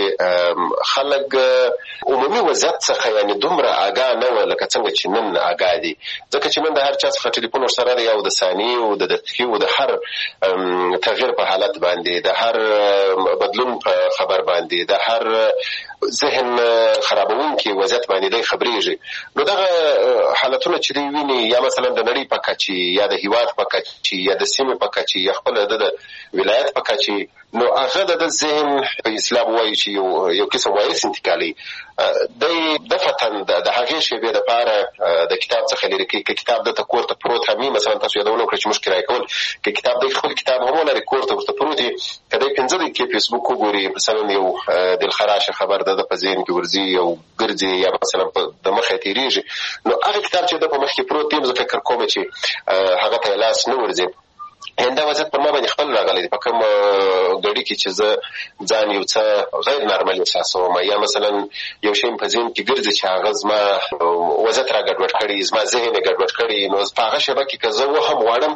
Speaker 9: چې خلک عمومي وضعیت څخه یعنې دومره آګاه نه وه لکه څنګه چې نن آګاه دي، ځکه چې نن د هر چا څخه ټلیفون ورسره دی، او د ثانیې او د دقیقې او د هر تغییر په حالت باندې، د هر بدلون په خبر باندې، د هر ذهن خرابونکي وضعیت باندې دی خبرېږي. نو دغه حالتونه چې دوی ویني، یا مثلا د نړۍ په کچې، یا د هېواد په کچې، یا د سیمې په کچې، یا خپله د ولایت په کچې، نو هغه د ذهن په اصطلاح وایي چې یو قسم وایرس انتقالي، دی دفعة متن د هغې شیبې دپاره د کتاب څخه لرې کوي. که کتاب دلته کور ته پروت هم وي، مثلا تاسو یادونه وکړه چې موږ کرایه کول، که کتاب دی خپل کتاب هم ولري کور ته ورته پروت وي، که دی 15 دقیقې فیسبوک وګوري، مثلا یو دلخراشه خبر د په ذهن کې ورځي او ګرځي یا مثلا د مخه تیریږي، نو هغه کتاب چې د په مخ کې پروت دی، زه فکر کوم چې هغه ته لاس نه ورځي. دا وضعیت پر ما باندې خپل راغلی دی په کوم ګړي کې چې زه ځان یو څه غیر نارمل احساسوم، یا مثلا یو شی په ذهن کې ګرځي چې هغه زما وضعیت را ګډوډ کړي، زما ذهن یې ګډوډ کړي، نو په هغه شیبه کې که زه وهم غواړم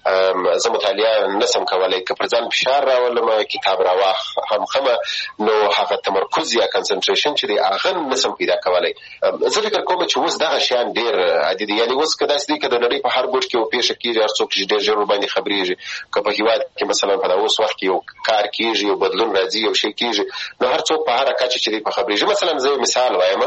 Speaker 9: زه مطالعه نسم کولی، که پر ځان فشار راولم کتاب راواخمه، نو هغه تمرکز یا کنسنټریشن چې دی هغه نسم پیدا کولی. زه فکر کوم چې اوس دغه شیان ډېر عادي دي، یعنې اوس که داسې دی که د نړۍ په هر ګوټ کې یو پېښه کېږي، هر څوک چې ډېر ژر ورباندې خبرېږي، که په هېواد کې مثلا په اوس وخت کې یو کار کېږي، یو بدلون راځي، یو شی کېږي، نو هر څوک په هره کچه چې دی په خبرېږي. مثلا زه یو مثال وایم،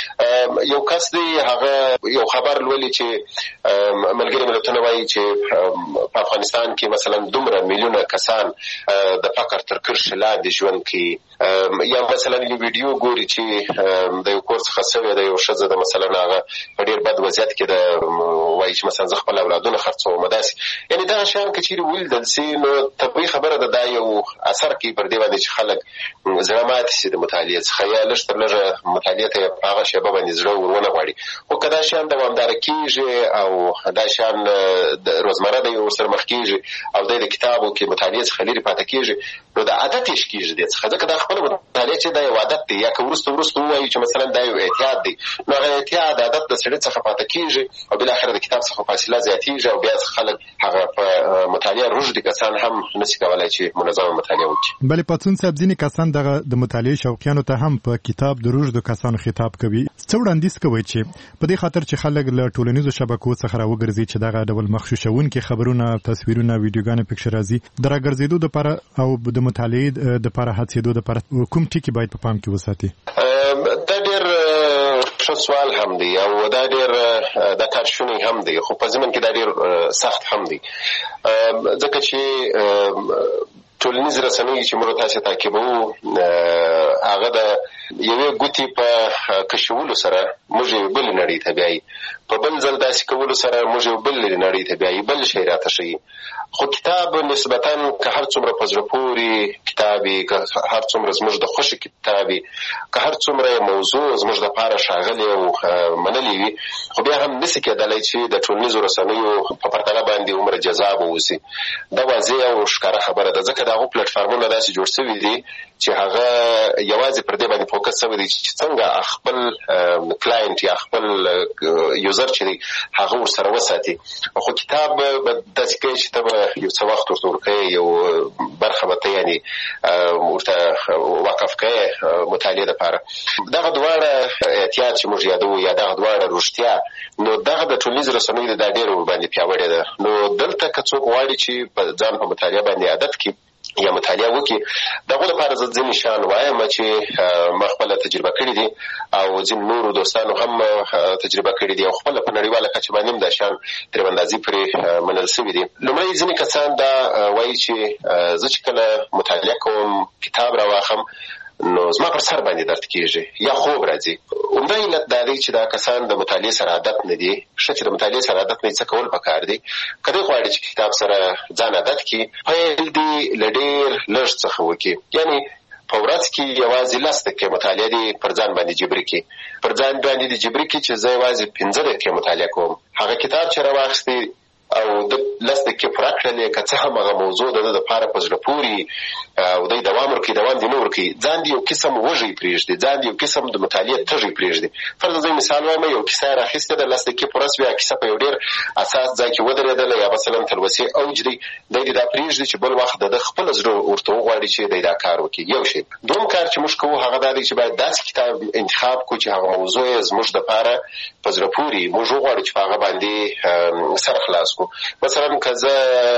Speaker 9: یو کس دی هغه یو خبر لولي چې ملګري ملتونه وایي چې په افغانستان کې مثلا دومره میلیونه کسان د فقر تر کرښې لاندې ژوند کوي، یا مثلا یو ویډیو ګوري چې د یو کور څخه سوې د یو ښځه د مثلا هغه په ډېر بد وضعیت کې وایي چې مثلا زه خپل اولادونه خرڅوم داسې، یعنې دغه شیان که چېرې ولیدل سي نو طبیعي خبره ده دا یو اثر کوي پر دې باندې چې خلک زړه ماتې سي د مطالعې څخه، یا لږ تر لږه مطالعې ته په هغه شیبه باندې زړه ورونه غواړي. خو که دا شیان دوامداره کېږي او دا شیان روزمره دی ورسره مخ کېږي او دی د کتابو کې مطالعې څخه لرې پاتې کېږي، نو د عادت یې کېږي دې څخه، ځکه دا خپله مطالعه چې دا یو عادت دی، یا که وروسته ووایو چې مثلا دا یو اعتیاد دی، نو هغه اعتیاد عادت د سړي څخه پاتې کېږي او بالاخره د کتاب څخه فاصله زیاتېږي او بیا خلک هغه په مطالعه روږدي کسان هم نشي کولی چې منظمه مطالعه وکړي.
Speaker 4: بلې پاڅون صاحب ځینې کسان دغه د مطالعې شوقیانو ته هم په کتاب د روږدو کسانو خطاب کوي. څه وړاندیز کوئ چې په دې خاطر چې خلک له ټولنیزو شبکو څخه راوګرځي چې دغه ډول مخشوشونکي خبرونه، تصویرونه، ویډیوګانې پکښې راځي، د راګرځېدو دپاره او د مطالعې دپاره هڅېدو دپاره کوم ټکي باید په پام کې وساتي؟
Speaker 9: دا ډېر ښه سوال هم دی او دا ډېر دا کار شونی هم دی، خو په ضمن کې دا ډېر سخت هم دی، ځکه چې ټولنیز رسنۍ چې موږ تاسې تعقیبوو هغه د یوې ګوتې په کشولو سره موږ یو بل نړۍ ته بیایي، په بل ځل داسې کولو سره موږ یو بل نړۍ ته بیایي، بل شی راته ښیي. خو کتاب نسبتا که هر څومره په زړه پورې کتاب وي، که هر څومره زموږ د خوښې کتاب وي، که هر څومره موضوع زموږ دپاره ښاغلې او منلې وي، خو بیا هم نسي کېدلی چې د ټولنیزو رسنیو په پرتله باندې عمر جذاب واوسي. دا واضح او ښکاره خبره ده، ځکه د هغو پلیټفارمونه داسې جوړ شوي دي چې هغه یوازې پر دې باندې فوکس شوی دی چې څنګه خپل کلاینټ یا خپل یوزر چې دی هغه ورسره وساتي. خو کتاب به داسې کوي چې ته به یو څه وخت ورته ورکوې، یو برخه به ته یعنې ورته وقف کوې مطالعې دپاره. دغه دواړه احتیاط چې موږ یادوو یا دغه دواړه رښتیا، نو دغه د ټولنیزو رسنیو دا ډېره ورباندې پیاوړې ده. نو دلته که څوک غواړي چې ځان په مطالعه باندې عادت کړي یا مطالعه وکړي، دغو لپاره زه ځینې شیان وایم چې ما خپله تجربه کړي دي او ځینې نورو دوستانو هم تجربه کړي دي او خپله په نړیواله کچه باندې هم دا شیان تر اندازې پورې منل شوي دي. لومړی ځینې کسان دا وایي چې زه چې کله مطالعه کوم کتاب راواخم نو زما پر سر باندې درد کېږي یا خوب راځي. عمده علت دا دی چې دا کسان د مطالعې سره عادت نه دي. ښه چې د مطالعې سره عادت نه دي، څه کول پکار دي؟ که دوی غواړي چې کتاب سره ځان عادت کړي، پیل دي له ډېر لږ څخه وکړي، یعنې په ورځ کې یوازې 10 دقیقې مطالعه دي پر ځان باندې جبري کړي، پر ځان باندې دي جبري کړي چې زه یوازې 15 دقیقې مطالعه کوم. هغه کتاب چې راواخیستی او د 10 دقیقې پوره کړلې، که څه هم هغه موضوع د ده دپاره په زړه پورې او دی دوام ورکړي، دوام دې نه ورکړي، ځان دې یو قسم وږی پرېږدي، ځان دې یو قسم د مطالعې تږی پرېږدي. فرض زه مثال وایم، یو کیسه یې راخیستې ده، 10 دقیقې پوره سوې، کیسه په یو ډېر اساس ځای کې ودرېدله یا مثلا تلوسې اوج دی، دی دې دا پرېږدي چې بل وخت د ده خپله زړه ورته وغواړي چې دی دا کار وکړي. یو شی. دوم کار چې موږ کوو هغه دا دی چې باید داسې کتاب انتخاب کړو چې هغه موضوع یې زموږ دپاره په زړه پورې موږ وغواړو چې په هغه باندې سر خلاص کړو. مثلا که زه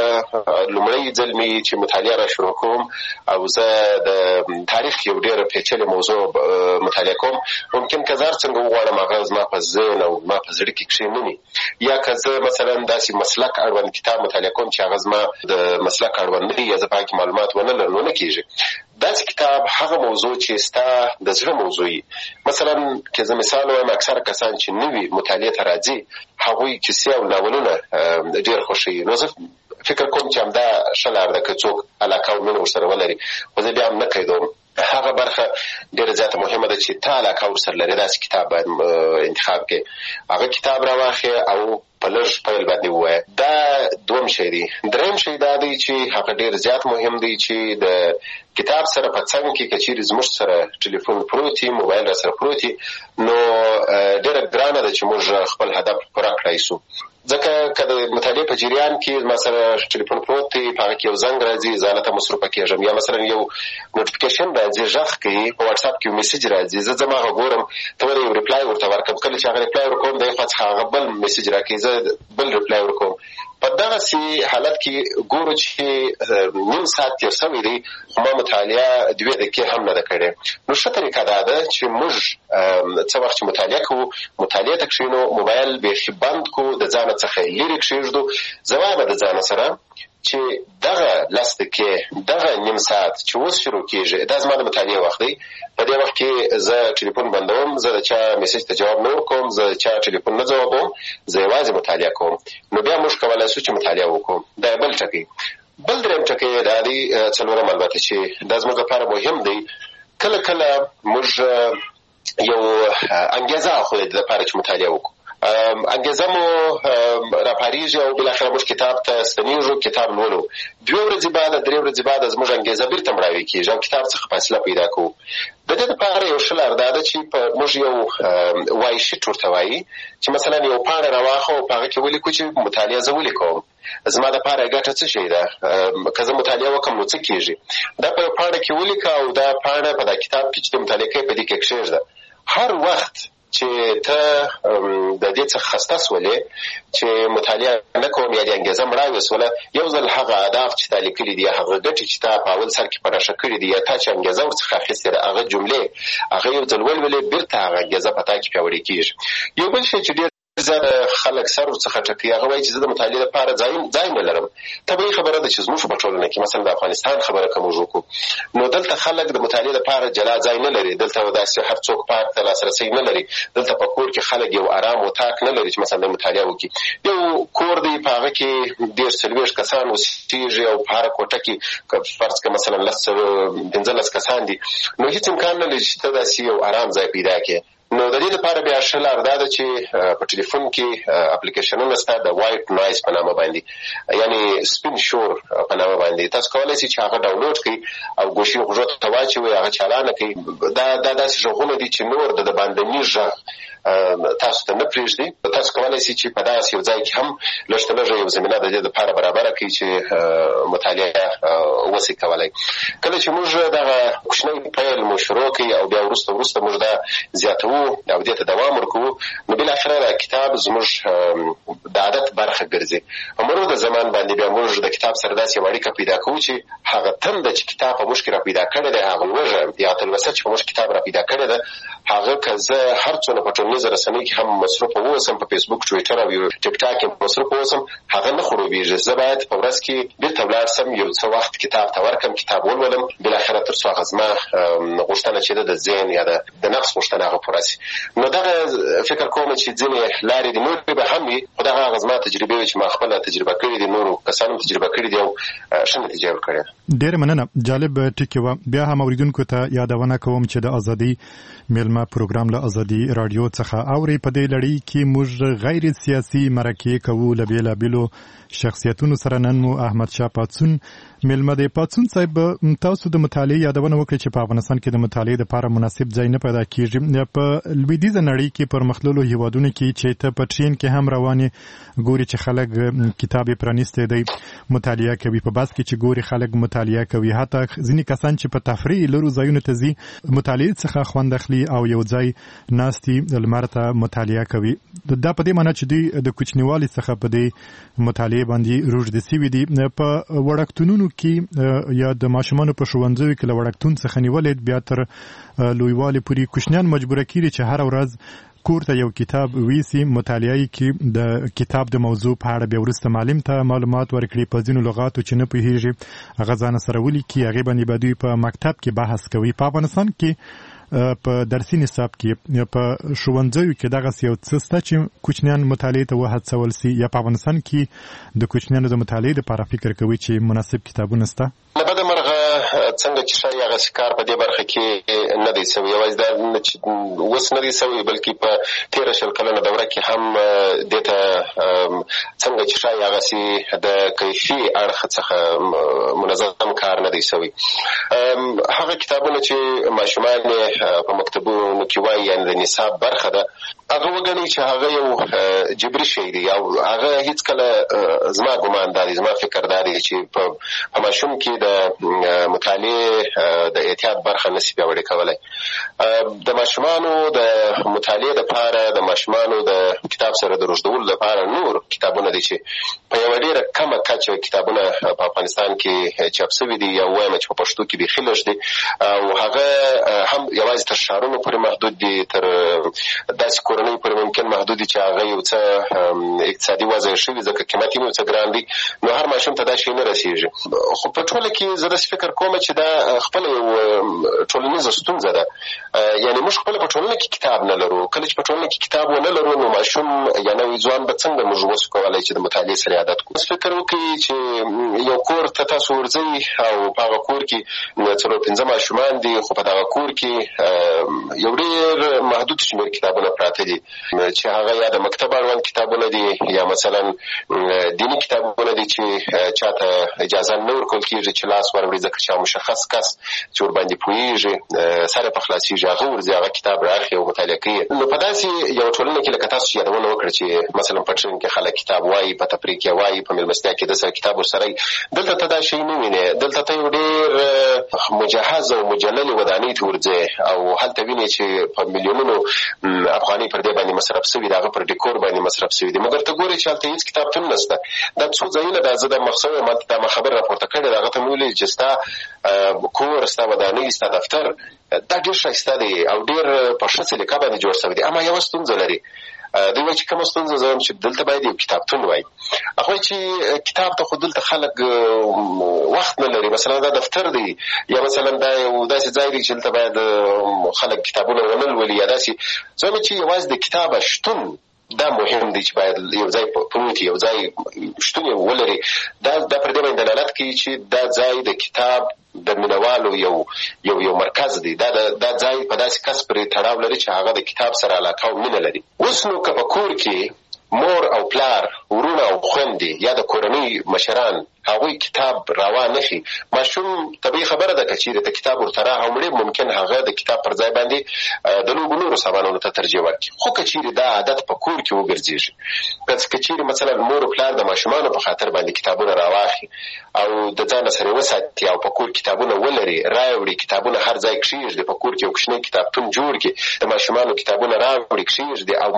Speaker 9: لومړی ځل مې چې مطالعه را شروع کوم او زه د تاریخ یو ډېره پیچلې موضوع مطالعه کوم، ممکن که زه هر څنګه وغواړم هغه زما په ذهن او زما په زړه کې کښېنومي. یا که زه مثلا داسې مسلک اړوند کتاب مطالعه کوم چې هغه زما د مسلک اړوند نه وي یا زه په هغه کې معلومات ونه لرم، نو نه کېږي. داسې کتاب هغه موضوع چې ستا د زړه موضوع وي. مثلا که زه مثال وایم، اکثره کسان چې نوي مطالعې ته راځي هغوی کیسې او ناولونه ډېر خوښوي. نو زه فکر کوم چې همدا ښه لار ده که څوک علاقه او مینه ورسره ولري. خو زه بیا هم نه قیدوم، هغه برخه ډېره زیاته مهمه ده چې ته علاقه ورسره لرې، داسې کتاب باید انتخاب کړې. هغه کتاب راواخلې او په لږ پیل باندې ووایه. دا دوم شی دی. دریم شی دا دی چې هغه ډېر زیات مهم دی چې د کتاب سره په څنګ کې که چیرې زموږ سره ټلیفون پروت وي، موبایل را سره پروت وي، نو ډېره ګرانه ده چې موږ خپل هدف پوره کړی سو. ځکه که د مطالعې په جریان کې ما سره ټلیفون پروت دی، په هغه کې یو زنګ راځي، زه هلته مصروفه کېږم، یا مثلا یو نوټیفیکیشن راځي، غږ کوي، په واټساپ کې یو میسج راځي، زه ځم هغه ګورم، ته ولې یو ریپلای ورته ورکړم. کله چې هغه ریپلای ورکوم د یو خوا څخه هغه بل میسج راکوي، زه بل ریپلای ورکوم. په دغسې حالت کې ګورو چې نیم ساعت تېر سوی دی، خو ما مطالعه 2 دقیقې هم نه ده کړې. نو ښه طریقه دا ده چې موږ څه وخت چې مطالعه کوو، مطالعې ته کښېنو، موبایل بیخي بند کړو، د ځانه څخه لرې کښېږدو. زه وایم د ځانه سره چې دغه 10 دقیقې، دغه نیم ساعت چې اوس شروع کېږي، دا زما د مطالعې وخت دی. په دې وخت کې زه ټلیفون بندوم، زه د چا میسج ته جواب نه ورکوم، زه د چا ټلیفون نه ځوابوم، زه یوازې مطالعه کوم. نو بیا موږ کولی شو چې مطالعه وکړو. دا بل ټکی. بل دریم ټکی دا دی، څلورم البته چې دا زموږ لپاره مهم دی، کله کله موږ یو انګېزه اخلو د لپاره چې مطالعه وکړو. انګېزه مو راپارېږي او بالاخره موږ کتاب ته ستنېږو، کتاب لولو. 2 ورځې بعد، 3 ورځې بعد زموږ انګېزه بیرته مړاوې کېږي او کتاب څخه فاصله پیدا کوو. د دې لپاره یو ښه لار دا ده چې موږ یو وایي شیټ ورته وایي، چې مثلا یو پاڼه راواخلو او په هغه کې ولیکو چې مطالعه زه ولیکم، زما دپاره ګټه څه شی ده، که زه مطالعه وکړم نو څه کېږي. دا په یو پاڼه کې ولیکه او دا پاڼه په دا کتاب کې چې مطالعه کوې په دې کې کښېږده. هر وخت چې ته د دې څخه خسته سولې چې مطالعه نه کوم یا د انګېزه مړاوې سوله، یو ځل هغه اهداف چې تا لیکلي دي، هغه ګټې چې تا په اول سر کې په نښه کړي دي، یا تا چې انګېزه ورڅخه اخیستې ده، هغه جملې هغه یو ځل ولولې، بیرته هغه انګېزه په تا کې پیاوړې کېږي. یو بل شی چې ډېر زیاته خلک سر ورڅخه ټکوي، هغه وایي چې زه د مطالعې لپاره ځای نه لرم. طبیعي خبره ده چې زموږ په ټولنه کې، مثلا د افغانستان خبره که موږ وکړو، نو دلته خلک د مطالعې لپاره جلا ځای نه لري. دلته داسې هر څوک پارک ته لاسرسی نه لري. دلته په کور کې خلک یو آرام اتاق نه لري چې مثلا د مطالعه وکړي. یو کور دی، په هغه کې 30-40 کسان اوسېږي او په هره کوټه کې فرض کړه مثلا 15 کسان دي، نو هېڅ امکان نه لري چې ته داسې یو آرام ځای پیدا کړې. نو د دې لپاره بیا ښه لار دا ده چې په ټلیفون کې اپلیکیشنونه شته د وایټ نوایز په نامه باندې، یعنی سپین شور په نامه باندې. تاسو کولی شئ چې هغه ډاونلوډ کړئ او ګوشي غوږو ته واچوئ، هغه چالانه کړئ. دا داسې غږونه دي چې نور د باندني غږ تاسو ته نه پرېږدي. تاسو کولی شئ چې په داسې یو ځای کې هم لږ تر لږه یو زمینه د دې لپاره برابره کړئ چې مطالعه وسئ کولی. کله چې موږ دغه کوچنی پیل مو شروع کړئ او بیا وروسته موږ دا زیاتوو او دې ته دوام ورکوو، نو بالاخره دا کتاب زموږ د عادت برخه ګرځي. مرور د زمان باندې بیا موږ د کتاب سره داسې یوه اړیکه پیدا کوو چې هغه تنده چې کتاب په موږ کې را پیدا کړې ده، هغه لوږه یا تلوسه چې په موږ کتاب را پیدا کړې ده، هغه که زه هر څونه په ټولنیزو رسنیو کې هم مصروفه واوسم، په فیسبوک، ټویټر او ټیک ټاک کې مصروفه واوسم، هغه نه خړوبېږي. زه باید په ورځ کې بیرته ولاړ سم، یو څه وخت کتاب ته ورکړم، کتاب ولولم، بالاخره تر څو هغه زما غوښتنه چې ده د ذهن یا د نفس غوښتنه هغه پوره شي. نو دغه فکر کوم چې ځینې لارې دي، نورې به هم وي، خو دغه هغه زما تجربې وي چې ما خپله تجربه کړې دي، نورو کسانو تجربه کړې دي او ښه نتیجه ورکړې ده.
Speaker 4: ډېره مننه. جالب ټکي وه. بیا هم اورېدونکو ته یادونه کوم چې د ازادي میلمه پروګرام له ازادي راډیو څخه اوري. په دې لړۍ کې موږ غیر سیاسي مرکې کوو له بېلابېلو شخصیتونو سره. نن مو احمد شاه پاڅون میلمه دی. پاڅون صاحب، تاسو د مطالعې یادونه وکړئ چې په افغانستان کې د مطالعې لپاره مناسب ځای نه پیدا کېږي. په لویدیځه نړۍ کې پرمختللو هیوادونو کې چې ته په ټرین کې هم روانې ګوري چې خلک کتاب یې پرانیستی دی مطالعه کوي، په بس کې چې ګوري خلک مطالعه کوي، حتی ځینې کسان چې په تفریح لرو ځایونو ته ځي مطالعې څخه خوند اخلي او یو ځای ناستي لمر ته مطالعه کوي. دا په دې معنی چې دوی د کوچنیوالي څخه په دې مطالعې باندې روږدي سوي دي. په وړکتونونو کې یا د ماشومانو په ښوونځیو کې له وړکتون څخه نیولې بیا تر لویوالي پورې کوچنیان مجبوره کیږي چې هر ورځ کور ته یو کتاب ویسي مطالعه کې د کتاب د موضوع په اړه بیا وروسته معلم ته معلومات ورکړي په ځینو لغاتو چې نه پوهیږي هغه ځان سره ولیکي هغې باندې به دوی په مکتب کې بحث کوي. په افغانستان کې په درسي نصاب کې په ښوونځیو کې دغسې یو څه شته چې کوچنیان مطالعې ته وهڅول سي یا په افغانستان کې د کوچنیانو د مطالعې لپاره فکر کوي چې مناسب کتابونه شته؟
Speaker 9: څنګه چې شای هغه کار په دې برخه کې نه دی سوی یوازې دا اوس نه دی سوی بلکې په 13 کلنه دوره کې هم دې ته څنګه چې شای هغه د کیفي اړخ څخه منظم کار نه دی سوی. هغه کتابونه چې ماشومان په مکتبونو کې وایي یعنې د نصاب برخه ده هغه وګڼي چې هغه یو جبري شی دی او هغه هیڅکله زما ګمان دا دی زما فکر دا دی چې په ماشوم کې د مطالعې د احتیاط برخه نشي پیاوړې کولی. د ماشومانو د مطالعې لپاره د ماشومانو د کتاب سره د روږدولو لپاره نور کتابونه دي چې په یوه ډېره کمه کچه کتابونه په افغانستان کې چاپ سوي دي یا وایم چې په پښتو کې بیخي لږ دي او هغه هم یوازې تر ښارونو پورې محدود دي تر داسې کورنۍ پورې ممکن محدود دي چې هغه یو څه اقتصادي وضع شوي ځکه قیمت یې یو څه ګران دي نو هر ماشوم ته دا شی نه رسېږي. خو په ټوله کې زه داسې فکر کوم چې دا خپل یو ټولنیزه ستونزه ده یعنې موږ خپله په ټولنه کې کتاب نه لرو. کله چې په ټولنه کې کتاب ونه لرو نو ماشوم یا نوی ځوان به څنګه موږ وسو کولی چې د مطالعې سره عادت کړو. فکر وکړئ چې یو کور ته تاسو ورځئ او په هغه کور کې 4-5 ماشومان دي خو په دغه کور کې یو ډېر محدود شمېر کتابونه پراته دي چې هغه یا د مکتب اړوند کتابونه دي یا مثلا دیني کتابونه دي چې چاته اجازه نه ورکول کېږي چې لاس ورکړي ځکه چې مشخص کس چې ورباندې پوهېږي سر په خلاصېږي هغه ورځي هغه کتاب رااخلي او مطالعه کوي. نو په داسې یو ټولنه کې لکه تاسو یادونه وکړه چې مثلا په ټرین کې خلک کتاب وایي په تفریح کې وایي په مېلمستیا کې د سره کتاب ورسره دلته ته دا شی نه وینې دلته ته یو ډېر مجهز او مجللې ودانۍ ته ورځې او هلته وینې چې په میلیونونو افغانۍ پر دې باندې مصرف سوي د هغه پر ډیکور باندې مصرف سوي دي مګر ته ګورې چې هلته هېڅ کتابتون نشته. دا څو ځایونه دا زه د مخسوی ما ته دا خبر راپورته کړې د هغه ته مې ویلي چې ستا کور ستا ودانۍ ستا دفتر دا ډېر ښایسته دی او ډېر په ښه سلیقه باندې جوړ شوی دی اما یوه ستونزه لري دوی وایي چې کومه ستونزه زه وایم چې دلته باید یو کتابتون وای. هغه وایي چې کتاب ته خو دلته خلک وخت نه لري مثلا دا دفتر دی یا مثلا دا یو داسې ځای دی چې دلته باید خلک کتابونه ونه لولي یا داسې زه وایم چې یوازې د کتابه شتون دا مهم دی چې باید یو ځای پروت یو ځای شتون یې ولري. دا پر دې باندې دلالت کوي چې دا ځای د کتاب د مینوالو یو مرکز دی. دا ځای په داسې کس پرې تړاو لري چې هغه د کتاب سره علاقه او مینه لري. اوس نو که په کور کې مور او پلار ورونه او خویندې یا د کورنۍ مشران هغوی کتاب راوان نشي ماشوم طبیعي خبره ده که چیرې ته کتاب ورته راوړې ممکن هغه د کتاب پر ځای باندې د لوبو نورو سامانونو ته ترجیح ورکړي. خو که چیرې دا عادت په کور کې وګرځېږي که چیرې مثلا مور او پلار د ماشومانو په خاطر باندې کتابونه راواخلي او د ځان سره وساتي او په کور کتابونه ولري راوړي کتابونه هر ځای کښېږدي په کور کې یو کوچنی کتابتون جوړ کړي د ماشومانو کتابونه راوړي کښېږدي او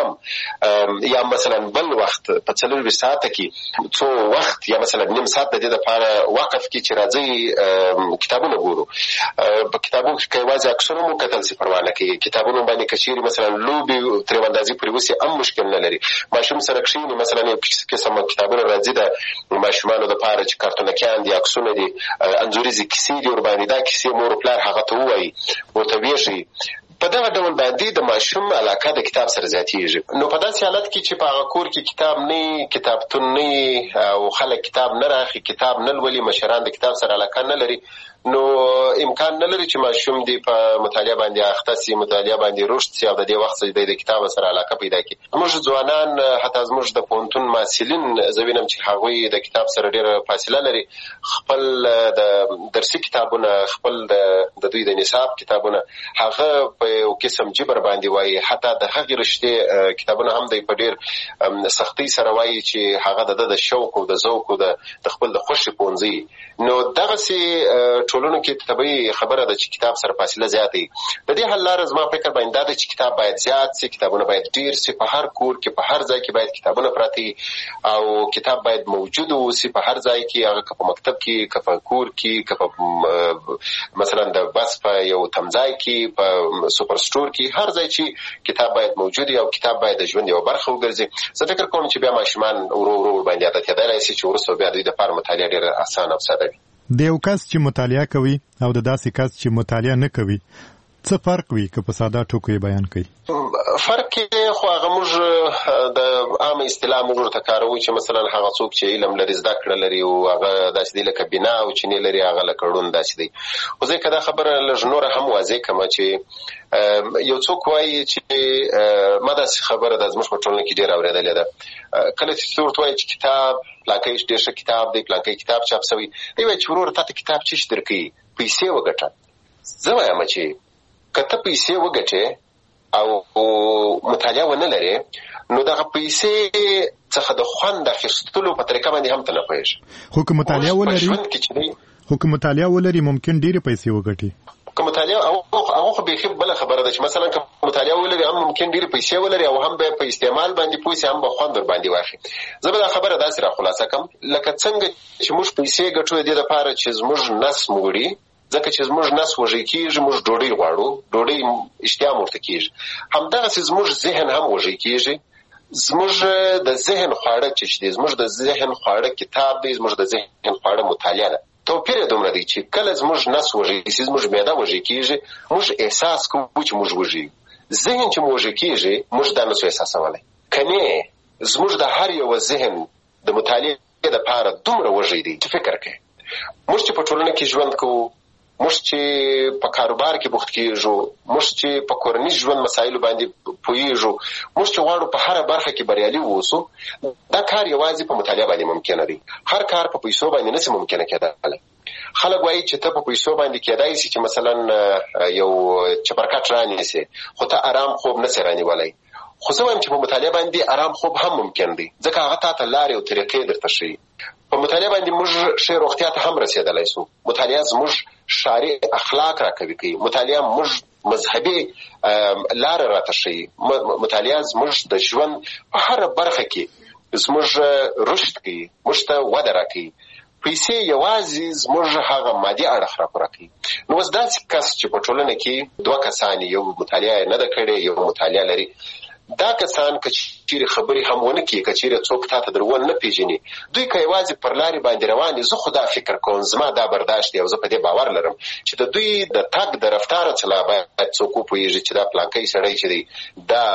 Speaker 9: ماښام یا مثلا بل وخت په 4 ساعته کې څو وخت یا مثلا نیم ساعت د دې لپاره وقف کړي چې راځي کتابونه ګورو. په کتابونو کې یوازې عکسونه مو کتل سي پروا نه کوي کتابونو باندې که چیرې مثلا لوبې ترې اندازې پورې وسي هم مشکل نه لري. ماشوم سره کښېني مثلا یو قسم کتابونه راځي د ماشومانو دپاره چې کارتونکیان دي عکسونه دي انځوریزې کیسې دي ورباندې دا کیسې مور پلار هغه ته ووایي ورته ویښي په دغه ډول باندې د ماشوم علاقه د کتاب سره زیاتېږي. نو په داسې حالت کې چې په هغه کور کې کتاب نه کتابتون نه او خلک کتاب نه راخي کتاب نه لولي مشران د کتاب سره علاقه نه لري نو امکان نه لري چې ماشوم دی په مطالعه باندې اخته سي مطالعه باندې رشد سي او د دې وخت څخه د کتاب سره علاقه پیدا کړي. موږ ځوانان حتی زموږ د پوهنتون محصلین زه وینم چې هغوی د کتاب سره ډېره فاصله لري خپل د درسي کتابونه خپل د دوی د نصاب کتابونه هغه په یو قسم جبر باندې وایي حتی د هغې رشتې کتابونه هم دی په ډېر سختۍ سره وایي چې هغه د شوق او د ذوق او د خپل د خوښې پوهنځي. نو دغسې ټولنو کې طبيعي خبره ده چې کتاب سره فاصله زیاتې. د دې حل لاره زما فکر باندې دا ده چې کتاب باید زیات سي، کتابونه باید ډیر سي، په هر کور کې په هر ځای کې باید کتابونه پراته او کتاب باید موجود اوسي په هر ځای کې، هغه که په مکتب کې، که په کور کې، که په مثلا د بس په یو تمځای کې، په سوپر سٹور کې، هر ځای چې کتاب باید موجود وي او کتاب باید د ژوند یو برخه وګرځي. زه فکر کوم چې بیا ماشومان ورو ورو باندې عادت کېدای شي چې وروسته بیا دوی لپاره مطالعه ډېره اسانه او ساده وي.
Speaker 4: د یو کس چې مطالعه کوي او د داسې کس چې مطالعه نه کوي څه فرق وي که په ساده ټکو بیان کوي؟
Speaker 9: فرق کې خو هغه موږ د عام اصطلاح موږ ورته کاروو چې مثلا هغه څوک چې علم لري، زده کړه لري او هغه داسې دی لکه بنا او چینی لري، هغه لکه ړوند داسې دی. خو زه که دا خبره لږ نوره هم واضح کړم چې یو څوک وایي چې ما داسې خبره ده زموږ په ټولنه کې ډېره اورېدلې ده، کله چې ورته وایي چې کتاب پلانکی ډېر ښه کتاب دی، پلانکی کتاب چاپ شوی دی، وایي چې ورور تا ته کتاب څه شي درکوي؟ پیسې وګټه. زه وایم چې که ته پیسې وګټې او مطالعه ونه لري نو دغه پیسې څخه د خوند اخیستلو په طریقه باندې هم ته نه پوهېږې.
Speaker 4: خو که مطالعه ولري ممکن ډېرې پیسې وګټي.
Speaker 9: که مطالعه هغه خو بیخي بله خبره ده چې مثلا که مطالعه ولري هم ممکن ډېرې پیسې ولري او هم به په استعمال باندې پوه سي، هم به خوند ور باندې واخلي. زه به دا خبره داسې را خلاصه کړم لکه څنګه چې موږ پیسې ګټو د دې لپاره چې زموږ نس موړي، ځکه چې زموږ نس وږی کېږي، موږ ډوډۍ غواړو، ډوډۍ اشتها ورته کېږي، همدغسې زموږ ذهن هم وږی کېږي. زموږ د ذهن خواړه چې دی، زموږ د ذهن خواړه کتاب دی، زموږ د ذهن خواړه مطالعه ده. توپیر یې دومره دی چې کله زموږ نس وږی سي، زموږ معده وږی کېږي، موږ احساس کوو چې موږ وږي. ذهن چې وږی کېږي موږ دا نسو احساسولی. که نه زموږ د هر یو ذهن د مطالعې دپاره دومره وږی دی چې فکر کوي. موږ چې په ټولنه کې ژوند کوو، موږ چې په کاروبار کې بوخت کېږو، موږ چې په کورنیز ژوند مسایلو باندې پوهېږو، موږ چې غواړو په هره برخه کې بریالي واوسو، دا کار یوازې په مطالعه باندې ممکنه دی. هر کار په پیسو باندې نشي ممکنه کېدلی. خلک وایي چې ته په پیسو باندې کېدای شي چې مثلا یو چپرکټ رانیسې خو ته ارام خوب نشې رانیولی. خو زه وایم چې په مطالعه باندې ارام خوب هم ممکن دی، ځکه هغه تا ته لارې او طریقې درته ښیي. په مطالعه باندې موږ ښې روغتیا ته هم رسېدلی سو. مطالعه زموږ شارع اخلاق راکوي کوي. مطالعه موږ مذهبي لاره راته ښیي. مطالعه زموږ د ژوند په هره برخه کې زموږ رشد کوي، موږ ته وده راکوي. پیسې یوازې زموږ هغه مادي اړخ راپوره کوي. نو اوس داسې کس چې په ټولنه کې دوه کسان، یو مطالعه نه ده کړې، یو مطالعه لري، دا کسان که چیرې خبرې هم ونه کړي، که چیرې څوک تا ته در ونه پېژني، دوی که یوازې پر لارې باندې روان دي، زه خو دا فکر کوم، زما دا برداشت دی او زه په دې باور لرم چې د دوی د تګ د رفتاره څخه باید څوک وپوهېږي چې دا پلانکی سړی چې دی دا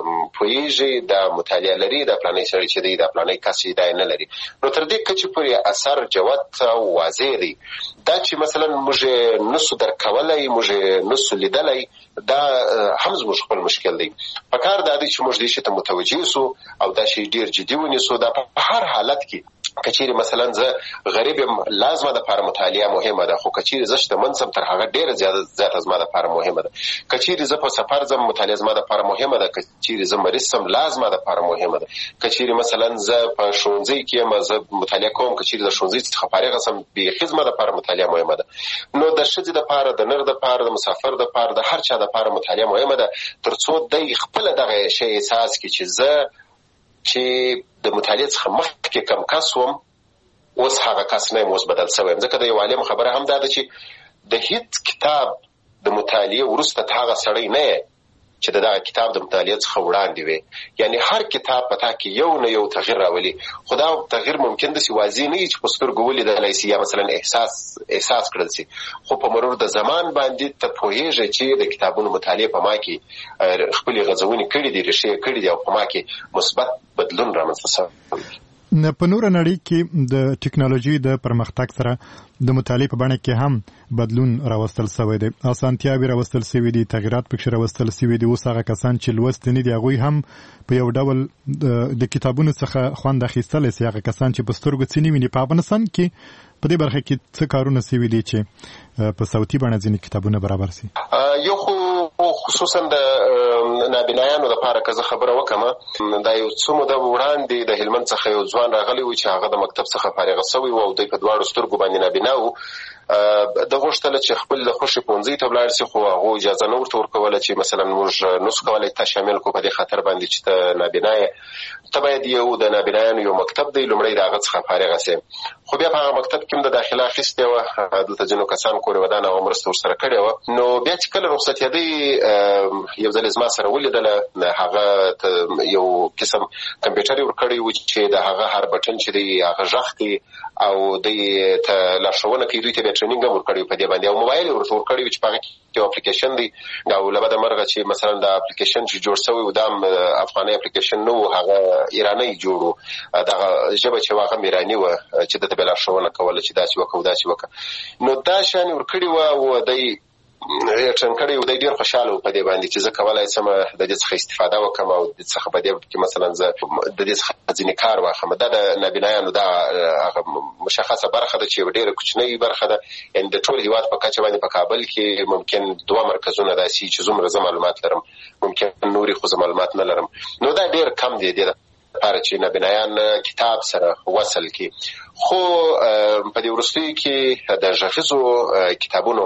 Speaker 9: پوهېږي، دا مطالعه لري، دا پلانی سړی چې دی دا پلانی کس چې دا نه لري. نو تر دې کچې پورې اثر جوت او واضح دی. دا چې مثلا موږ نسو درکولی، موږ نسو لیدلی، دا هم زموږ خپل مشکل دی. پکار دا دی چې موږ دې شي ته متوجه سو او دا شی ډیر جدي ونیسو. دا په هر حالت کې کچېرې مثلا زه غریب یم لازمه ده لپاره مطالعه مهمه ده، خو کچېرې زه شتمن سم تر هغه ډېره زیاته زما لپاره مهمه ده. کچېرې زه په سفر ځم مطالعه زما لپاره مهمه ده. کچېرې زه مریض سم لازمه ده لپاره مهمه ده. کچېرې مثلا زه په ښوونځي کې یم زه مطالعه کوم، کچېرې د ښوونځي څخه فارغ سم بیخي زما لپاره مطالعه مهمه ده. نو د ښځې دپاره، د نر دپاره، د مسافر دپاره، د هر چا دپاره مطالعه مهمه ده، تر څو دی خپله دغه شی احساس کړي چې زه چې د مطالعې څخه مخکې کم کس وم، اوس هغه کس نه یم، اوس بدل شوی یم. ځکه د یو عالم خبره هم دا ده چې د هیڅ کتاب د مطالعې وروسته ته هغه سړی نه یې چې دغه کتاب د مطالعې څخه وړاندې وي. یعنی هر کتاب په تا کې یو نه یو تغییر راولي، خو دا تغییر ممکن داسې واضح نه وي چې په سترګو ولیدلی سي یا مثلا احساس کړل سي، خو په مرور د زمان باندې ته پوهېږې چې د کتابونو مطالعې په ما کې خپلې غځونې کړي دي، ریښې کړي دي او په ما کې مثبت بدلون رامنځته شوی.
Speaker 4: په نوره نړۍ کې د ټکنالوژي د پرمختګ سره د مطالعې په بڼه کې هم بدلون راوستل شوی دی، اسانتیاوې راوستل شوي دي، تغیرات پکې راوستل شوي دي. اوس هغه کسان چې لوستي نه دي هغوی هم په یو ډول د کتابونو څخه خوند اخیستلی سي. هغه کسان چې په سترګو څه نه ویني. په افغانستان کې په دې برخه کې څه کارونه شوي دي چې په صوتي بڼه ځینې کتابونه برابر سي؟
Speaker 9: یو خو خصوصا د نابینایانو دپاره که زه خبره وکړم، دا یو څه موده وړاندې د هلمند څخه یو ځوان راغلی و چې هغه د مکتب څخه فارغه شوی و او دوی په دواړو سترګو باندې نابینا و. د غوښتل چې خپل د خوشي پونځي ته ولاړ شي خو هغه اجازه نه ورته ورکوله چې مثلا موږ نو څکولای ته شامل کو په دې خاطر باندې چې ته نابینا یې ته باید یو د نابینایانو یو مکتب دی لومړی د هغه څخه فارغ سي خو بیا په هغه مکتب کې د داخله اخیستې وه دلته ځینو کسان کورې ودانه هغه مرسته ورسره کړې وه نو بیا چې کله رخصتېدی یو ځل زما سره ولیدله هغه یو قسم کمپیوټر ورکړی و چې د هغه هر بټن چې دی هغه غږ کوي او دوی ته لارښوونه کوي دوی ته بیا ټرینینګ هم ورکړی په دې باندې او موبایل ورته ورکړی و چې په هغه کې یو اپلیکیشن دی او له بده مرغه چې مثلا دا اپلیکیشن چې جوړ شوی و دا افغاني اپلیکیشن نه و هغه ایراني جوړ و دغه ژبه چې هغه ایراني و چې د ته بیا لارښوونه کوله چې داسې وکړه داسې وکړه نو دا شان ورکړی و او دوی څنګه یو ډېر خوشاله په دې باندې چې زه کولای شم د دې څخه استفاده وکم او د څخه په دې کې مثلا زه د دې څخه ځینې کار واخلم دا د نابینایانو دا مشخصه برخه ده چې ډېره کوچنۍ برخه ده ان د ټول هیواد په کچه باندې په کابل کې ممکن 2 مرکزونه داسي چې زموږ معلومات لرم ممکن نوري خو معلومات نه لرم نو دا ډېر کم دی لپاره چې نابینایان کتاب سره وصل کی خو په دې وروستیو کې د غږیزو کتابونو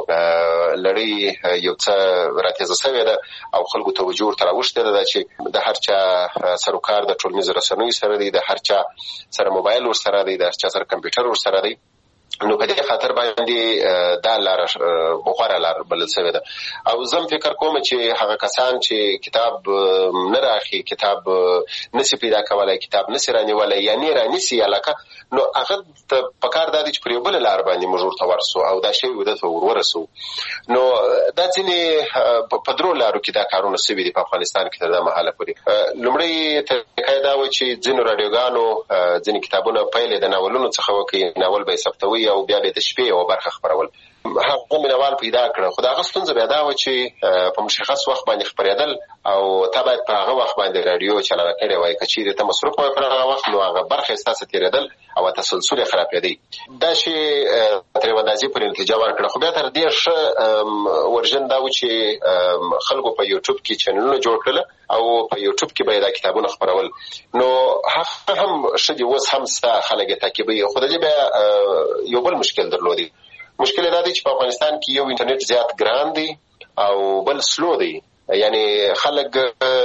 Speaker 9: لړۍ یو څه راتېزه شوې ده او خلکو توجه ورته راوښتې ده چې د هر چا سروکار د ټولنیزو رسنیو سره دی د هر چا سره موبایل ورسره دی د هر چا سره کمپیوټر ورسره دی نو په دې خاطر باندې دا لار غوړه لار بلل شوې ده او زم فکر کوم چې هغه کسان چې کتاب نه راخي کتاب نسی پیدا کولای کتاب نسی رانیولای یا نه رانیسی علاقه نو هغه په کار د دې پر یو بل لار باندې موږ ته ورسو او دا شی ودته ورسو نو دا ځینې په درو لارو کې دا کارونه سوي دي په افغانستان کې تر دا مهاله پورې لومړی تر دا و چې ځینو رادیوګانو ځینې کتابونه پیل د ناولونو څخه وکي ناول به ثبتوي او بیا به د شپې او برخه خبرول هغه مینوال پیدا کړ خو دا غستون بیا دا و چې په مشخص وخت باندې خبرېدل او ته باید په هغه وخت باندې رادیو چلاره کړې وای کچې ته مصروف وای په هغه وخت نو هغه برخه ستاسو تیرېدل او تسلسل خرابېدی دا شی تر وندازي پر نتیجه ورکړه خو بیا تر دې ښه ورژن دا و چې خلکو په یوټیوب کې چینلونه جوړ کړل او په یوټیوب کې به دا کتابونه خبرول نو هغه هم شدي وس هم ستا خلک تعقیبوي خو د دې بیا یو بل مشکل درلودي مشکل دا دی چې په افغانستان کې یو انټرنیټ زیات ګران دی او بل سلو دی یعنی خلک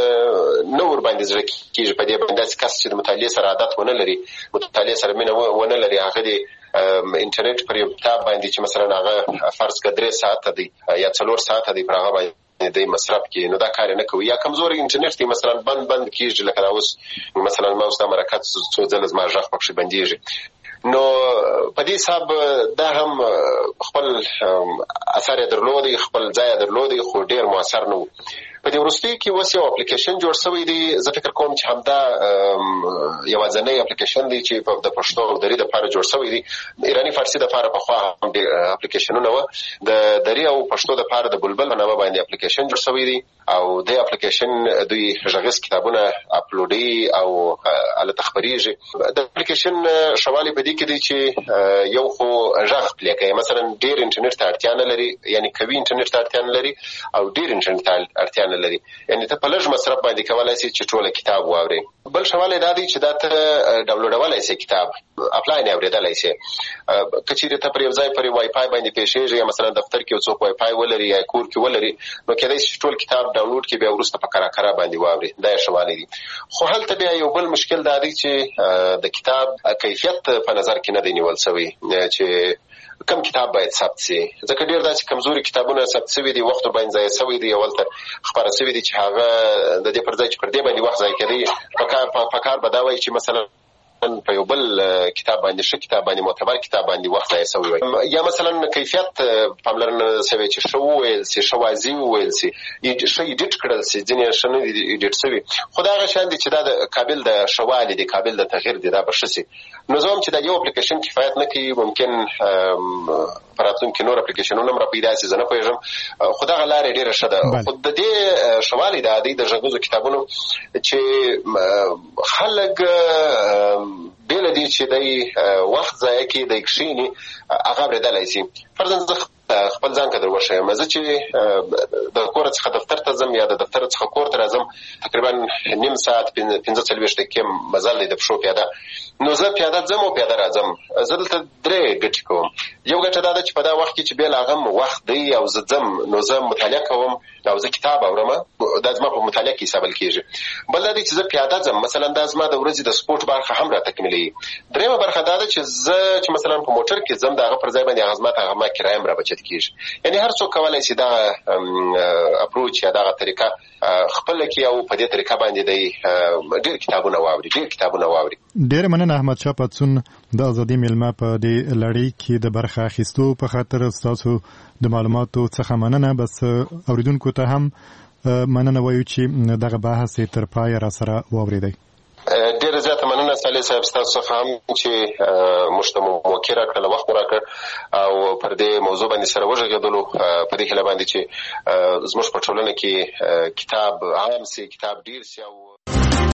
Speaker 9: نور باندې زړه کېږي په دې باندې کس چې د مطالعې سره عادت ونه لري مطالعې سره مینه ونه لري هغه د انټرنیټ پر یو کتاب باندې چې مثلا هغه فرض کړه 3 ساعت دی یا 4 ساعت دی پر هغه باندې د مصرف کې نو دا کار نه کوي یا کمزوري انټرنیټ دی مثلا بند کېږي لکه اوس مثلا ما اوس د مرکز څو ځله زما ژغ پکې بنديږي نو په دې حساب دا هم خپل اثر درلودي خپل ځای درلودي خو ډیر موثر نه په دې وروستي کې اوس یو اپلیکیشن جوړ شوی دی زه فکر کوم چې همدا یو ځنې اپلیکیشن دی چې په د پښتو او دري د لپاره جوړ شوی دی ایرانی فارسی د لپاره په خوا هم د اپلیکیشنونه و د دري او پښتو د لپاره د بلبل په نامه باندې اپلیکیشن جوړ شوی دی او د اپلیکیشن دوی غږیز کتابونه اپلوډي او ال تخبريږي د اپلیکیشن شوالی په دې کې دی چې یو خو غږ پلی کوي مثلا ډیر انټرنیټ ته اړتیا نه لري یعنی کوي انټرنیټ ته اړتیا نه لري او ډیر انټرنیټ ته اړتیا نه لري یعنی ته په لږ مصرف باندې کولای شې چې ټول کتاب واوري بل شواله دا دی چې دا ته ډاونلوډولای شې کتاب اپلاین اوریدلای شې کچېره ته پر یو ځای پر وای فای باندې پیښیږي یا مثلا دفتر کې څوک وای فای ولري یا کور کې ولري نو کېدای شي ټول کتاب ډاونلوډ کې بیا ورسته په کراکرا باندې واوري دا شواله دي خو هلته بیا یو بل مشکل دا دی چې د کتاب کیفیت په نظر کې نه دی نیول شوی چې کم کتاب باید ثبت شي ځکه ډیر داسې کمزوري کتابونه ثبت شوي دي وخت باندې ځای شوی دی اول ته خبره شوی دي چې هغه د دې پر ځای چې پر دې باندې وخت ځای کوي په کار بداوي چې مثلا په یو بل کتاب باندې ش کتاب باندې معتبر کتاب باندې وخت ځای شوی وي یا مثلا کیفیت پاملرنه شوی چې شو ویل سي شوازي ویل سي شي ایډیټ کړل سي ځینې شنه ایډیټ شوی خدای غشان دي چې دا د قابل د شوالي دي قابل د تغییر دي دا بشسي نو زوم چې دا یو اپلیکیشن کفایت نه کوي ممکن پراتون کې نور اپلیکیشنونه مر پیدا سي زنه پېژم خدای غلار ډیره شته خود د دې شوالي د عادي د ژغوزو کتابونو چې خلک بیل دي چې دای وخت ځای کې د کښینی هغه بردلای شي فرضاً خپل ځان کډر ورشه مزه چې د کور څخه دفتر ته ځم یا د دفتر څخه کور ته راځم تقریبا نیم ساعت 15 دقیقې مزل د پښو پیاده نو زه پیاده ځم او پیاده راځم. زه دلته 3 ګټې کوم. یو ګټه دا ده چې په دا وخت کې چې بیا لاغم وخت دی او زه ځم نو زه مطالعه کوم او زه کتاب اورم، دا زما په مطالعه کې حسابل کېږي. بل دا دی چې زه پیاده ځم، مثلا دا زما د ورځې د سپورت برخه هم را تکمیلوي. درېمه برخه دا ده چې زه چې مثلا په موټر کې ځم د هغه پر ځای باندې هغه زما ته هغه ما کرایه هم را بچت کېږي. یعنې هر څوک کولی شي دغه اپروچ یا دغه طریقه خپله کړي او په دې طریقه باندې دی ډېر کتابونه واوري.
Speaker 4: ډېر مننه احمد شاه پتسون د ازادي میلمه په دې لړۍ کې د برخه اخیستو په خاطر ستاسو د معلوماتو څخه مننه. بس اوریدونکو ته هم مننه وایو چې دغه بحث تر پای را سره واوریدئ.
Speaker 9: ډېره زیاته مننه صالح صاحب ستاسو څخه هم چې موږ ته موقع راکړه، وخت مو راکړ او پر دې موضوع باندې سره وغږېدلو. په دې هیله باندې چې زموږ په ټولنه کې کتاب عام سي، کتاب ډېر سي او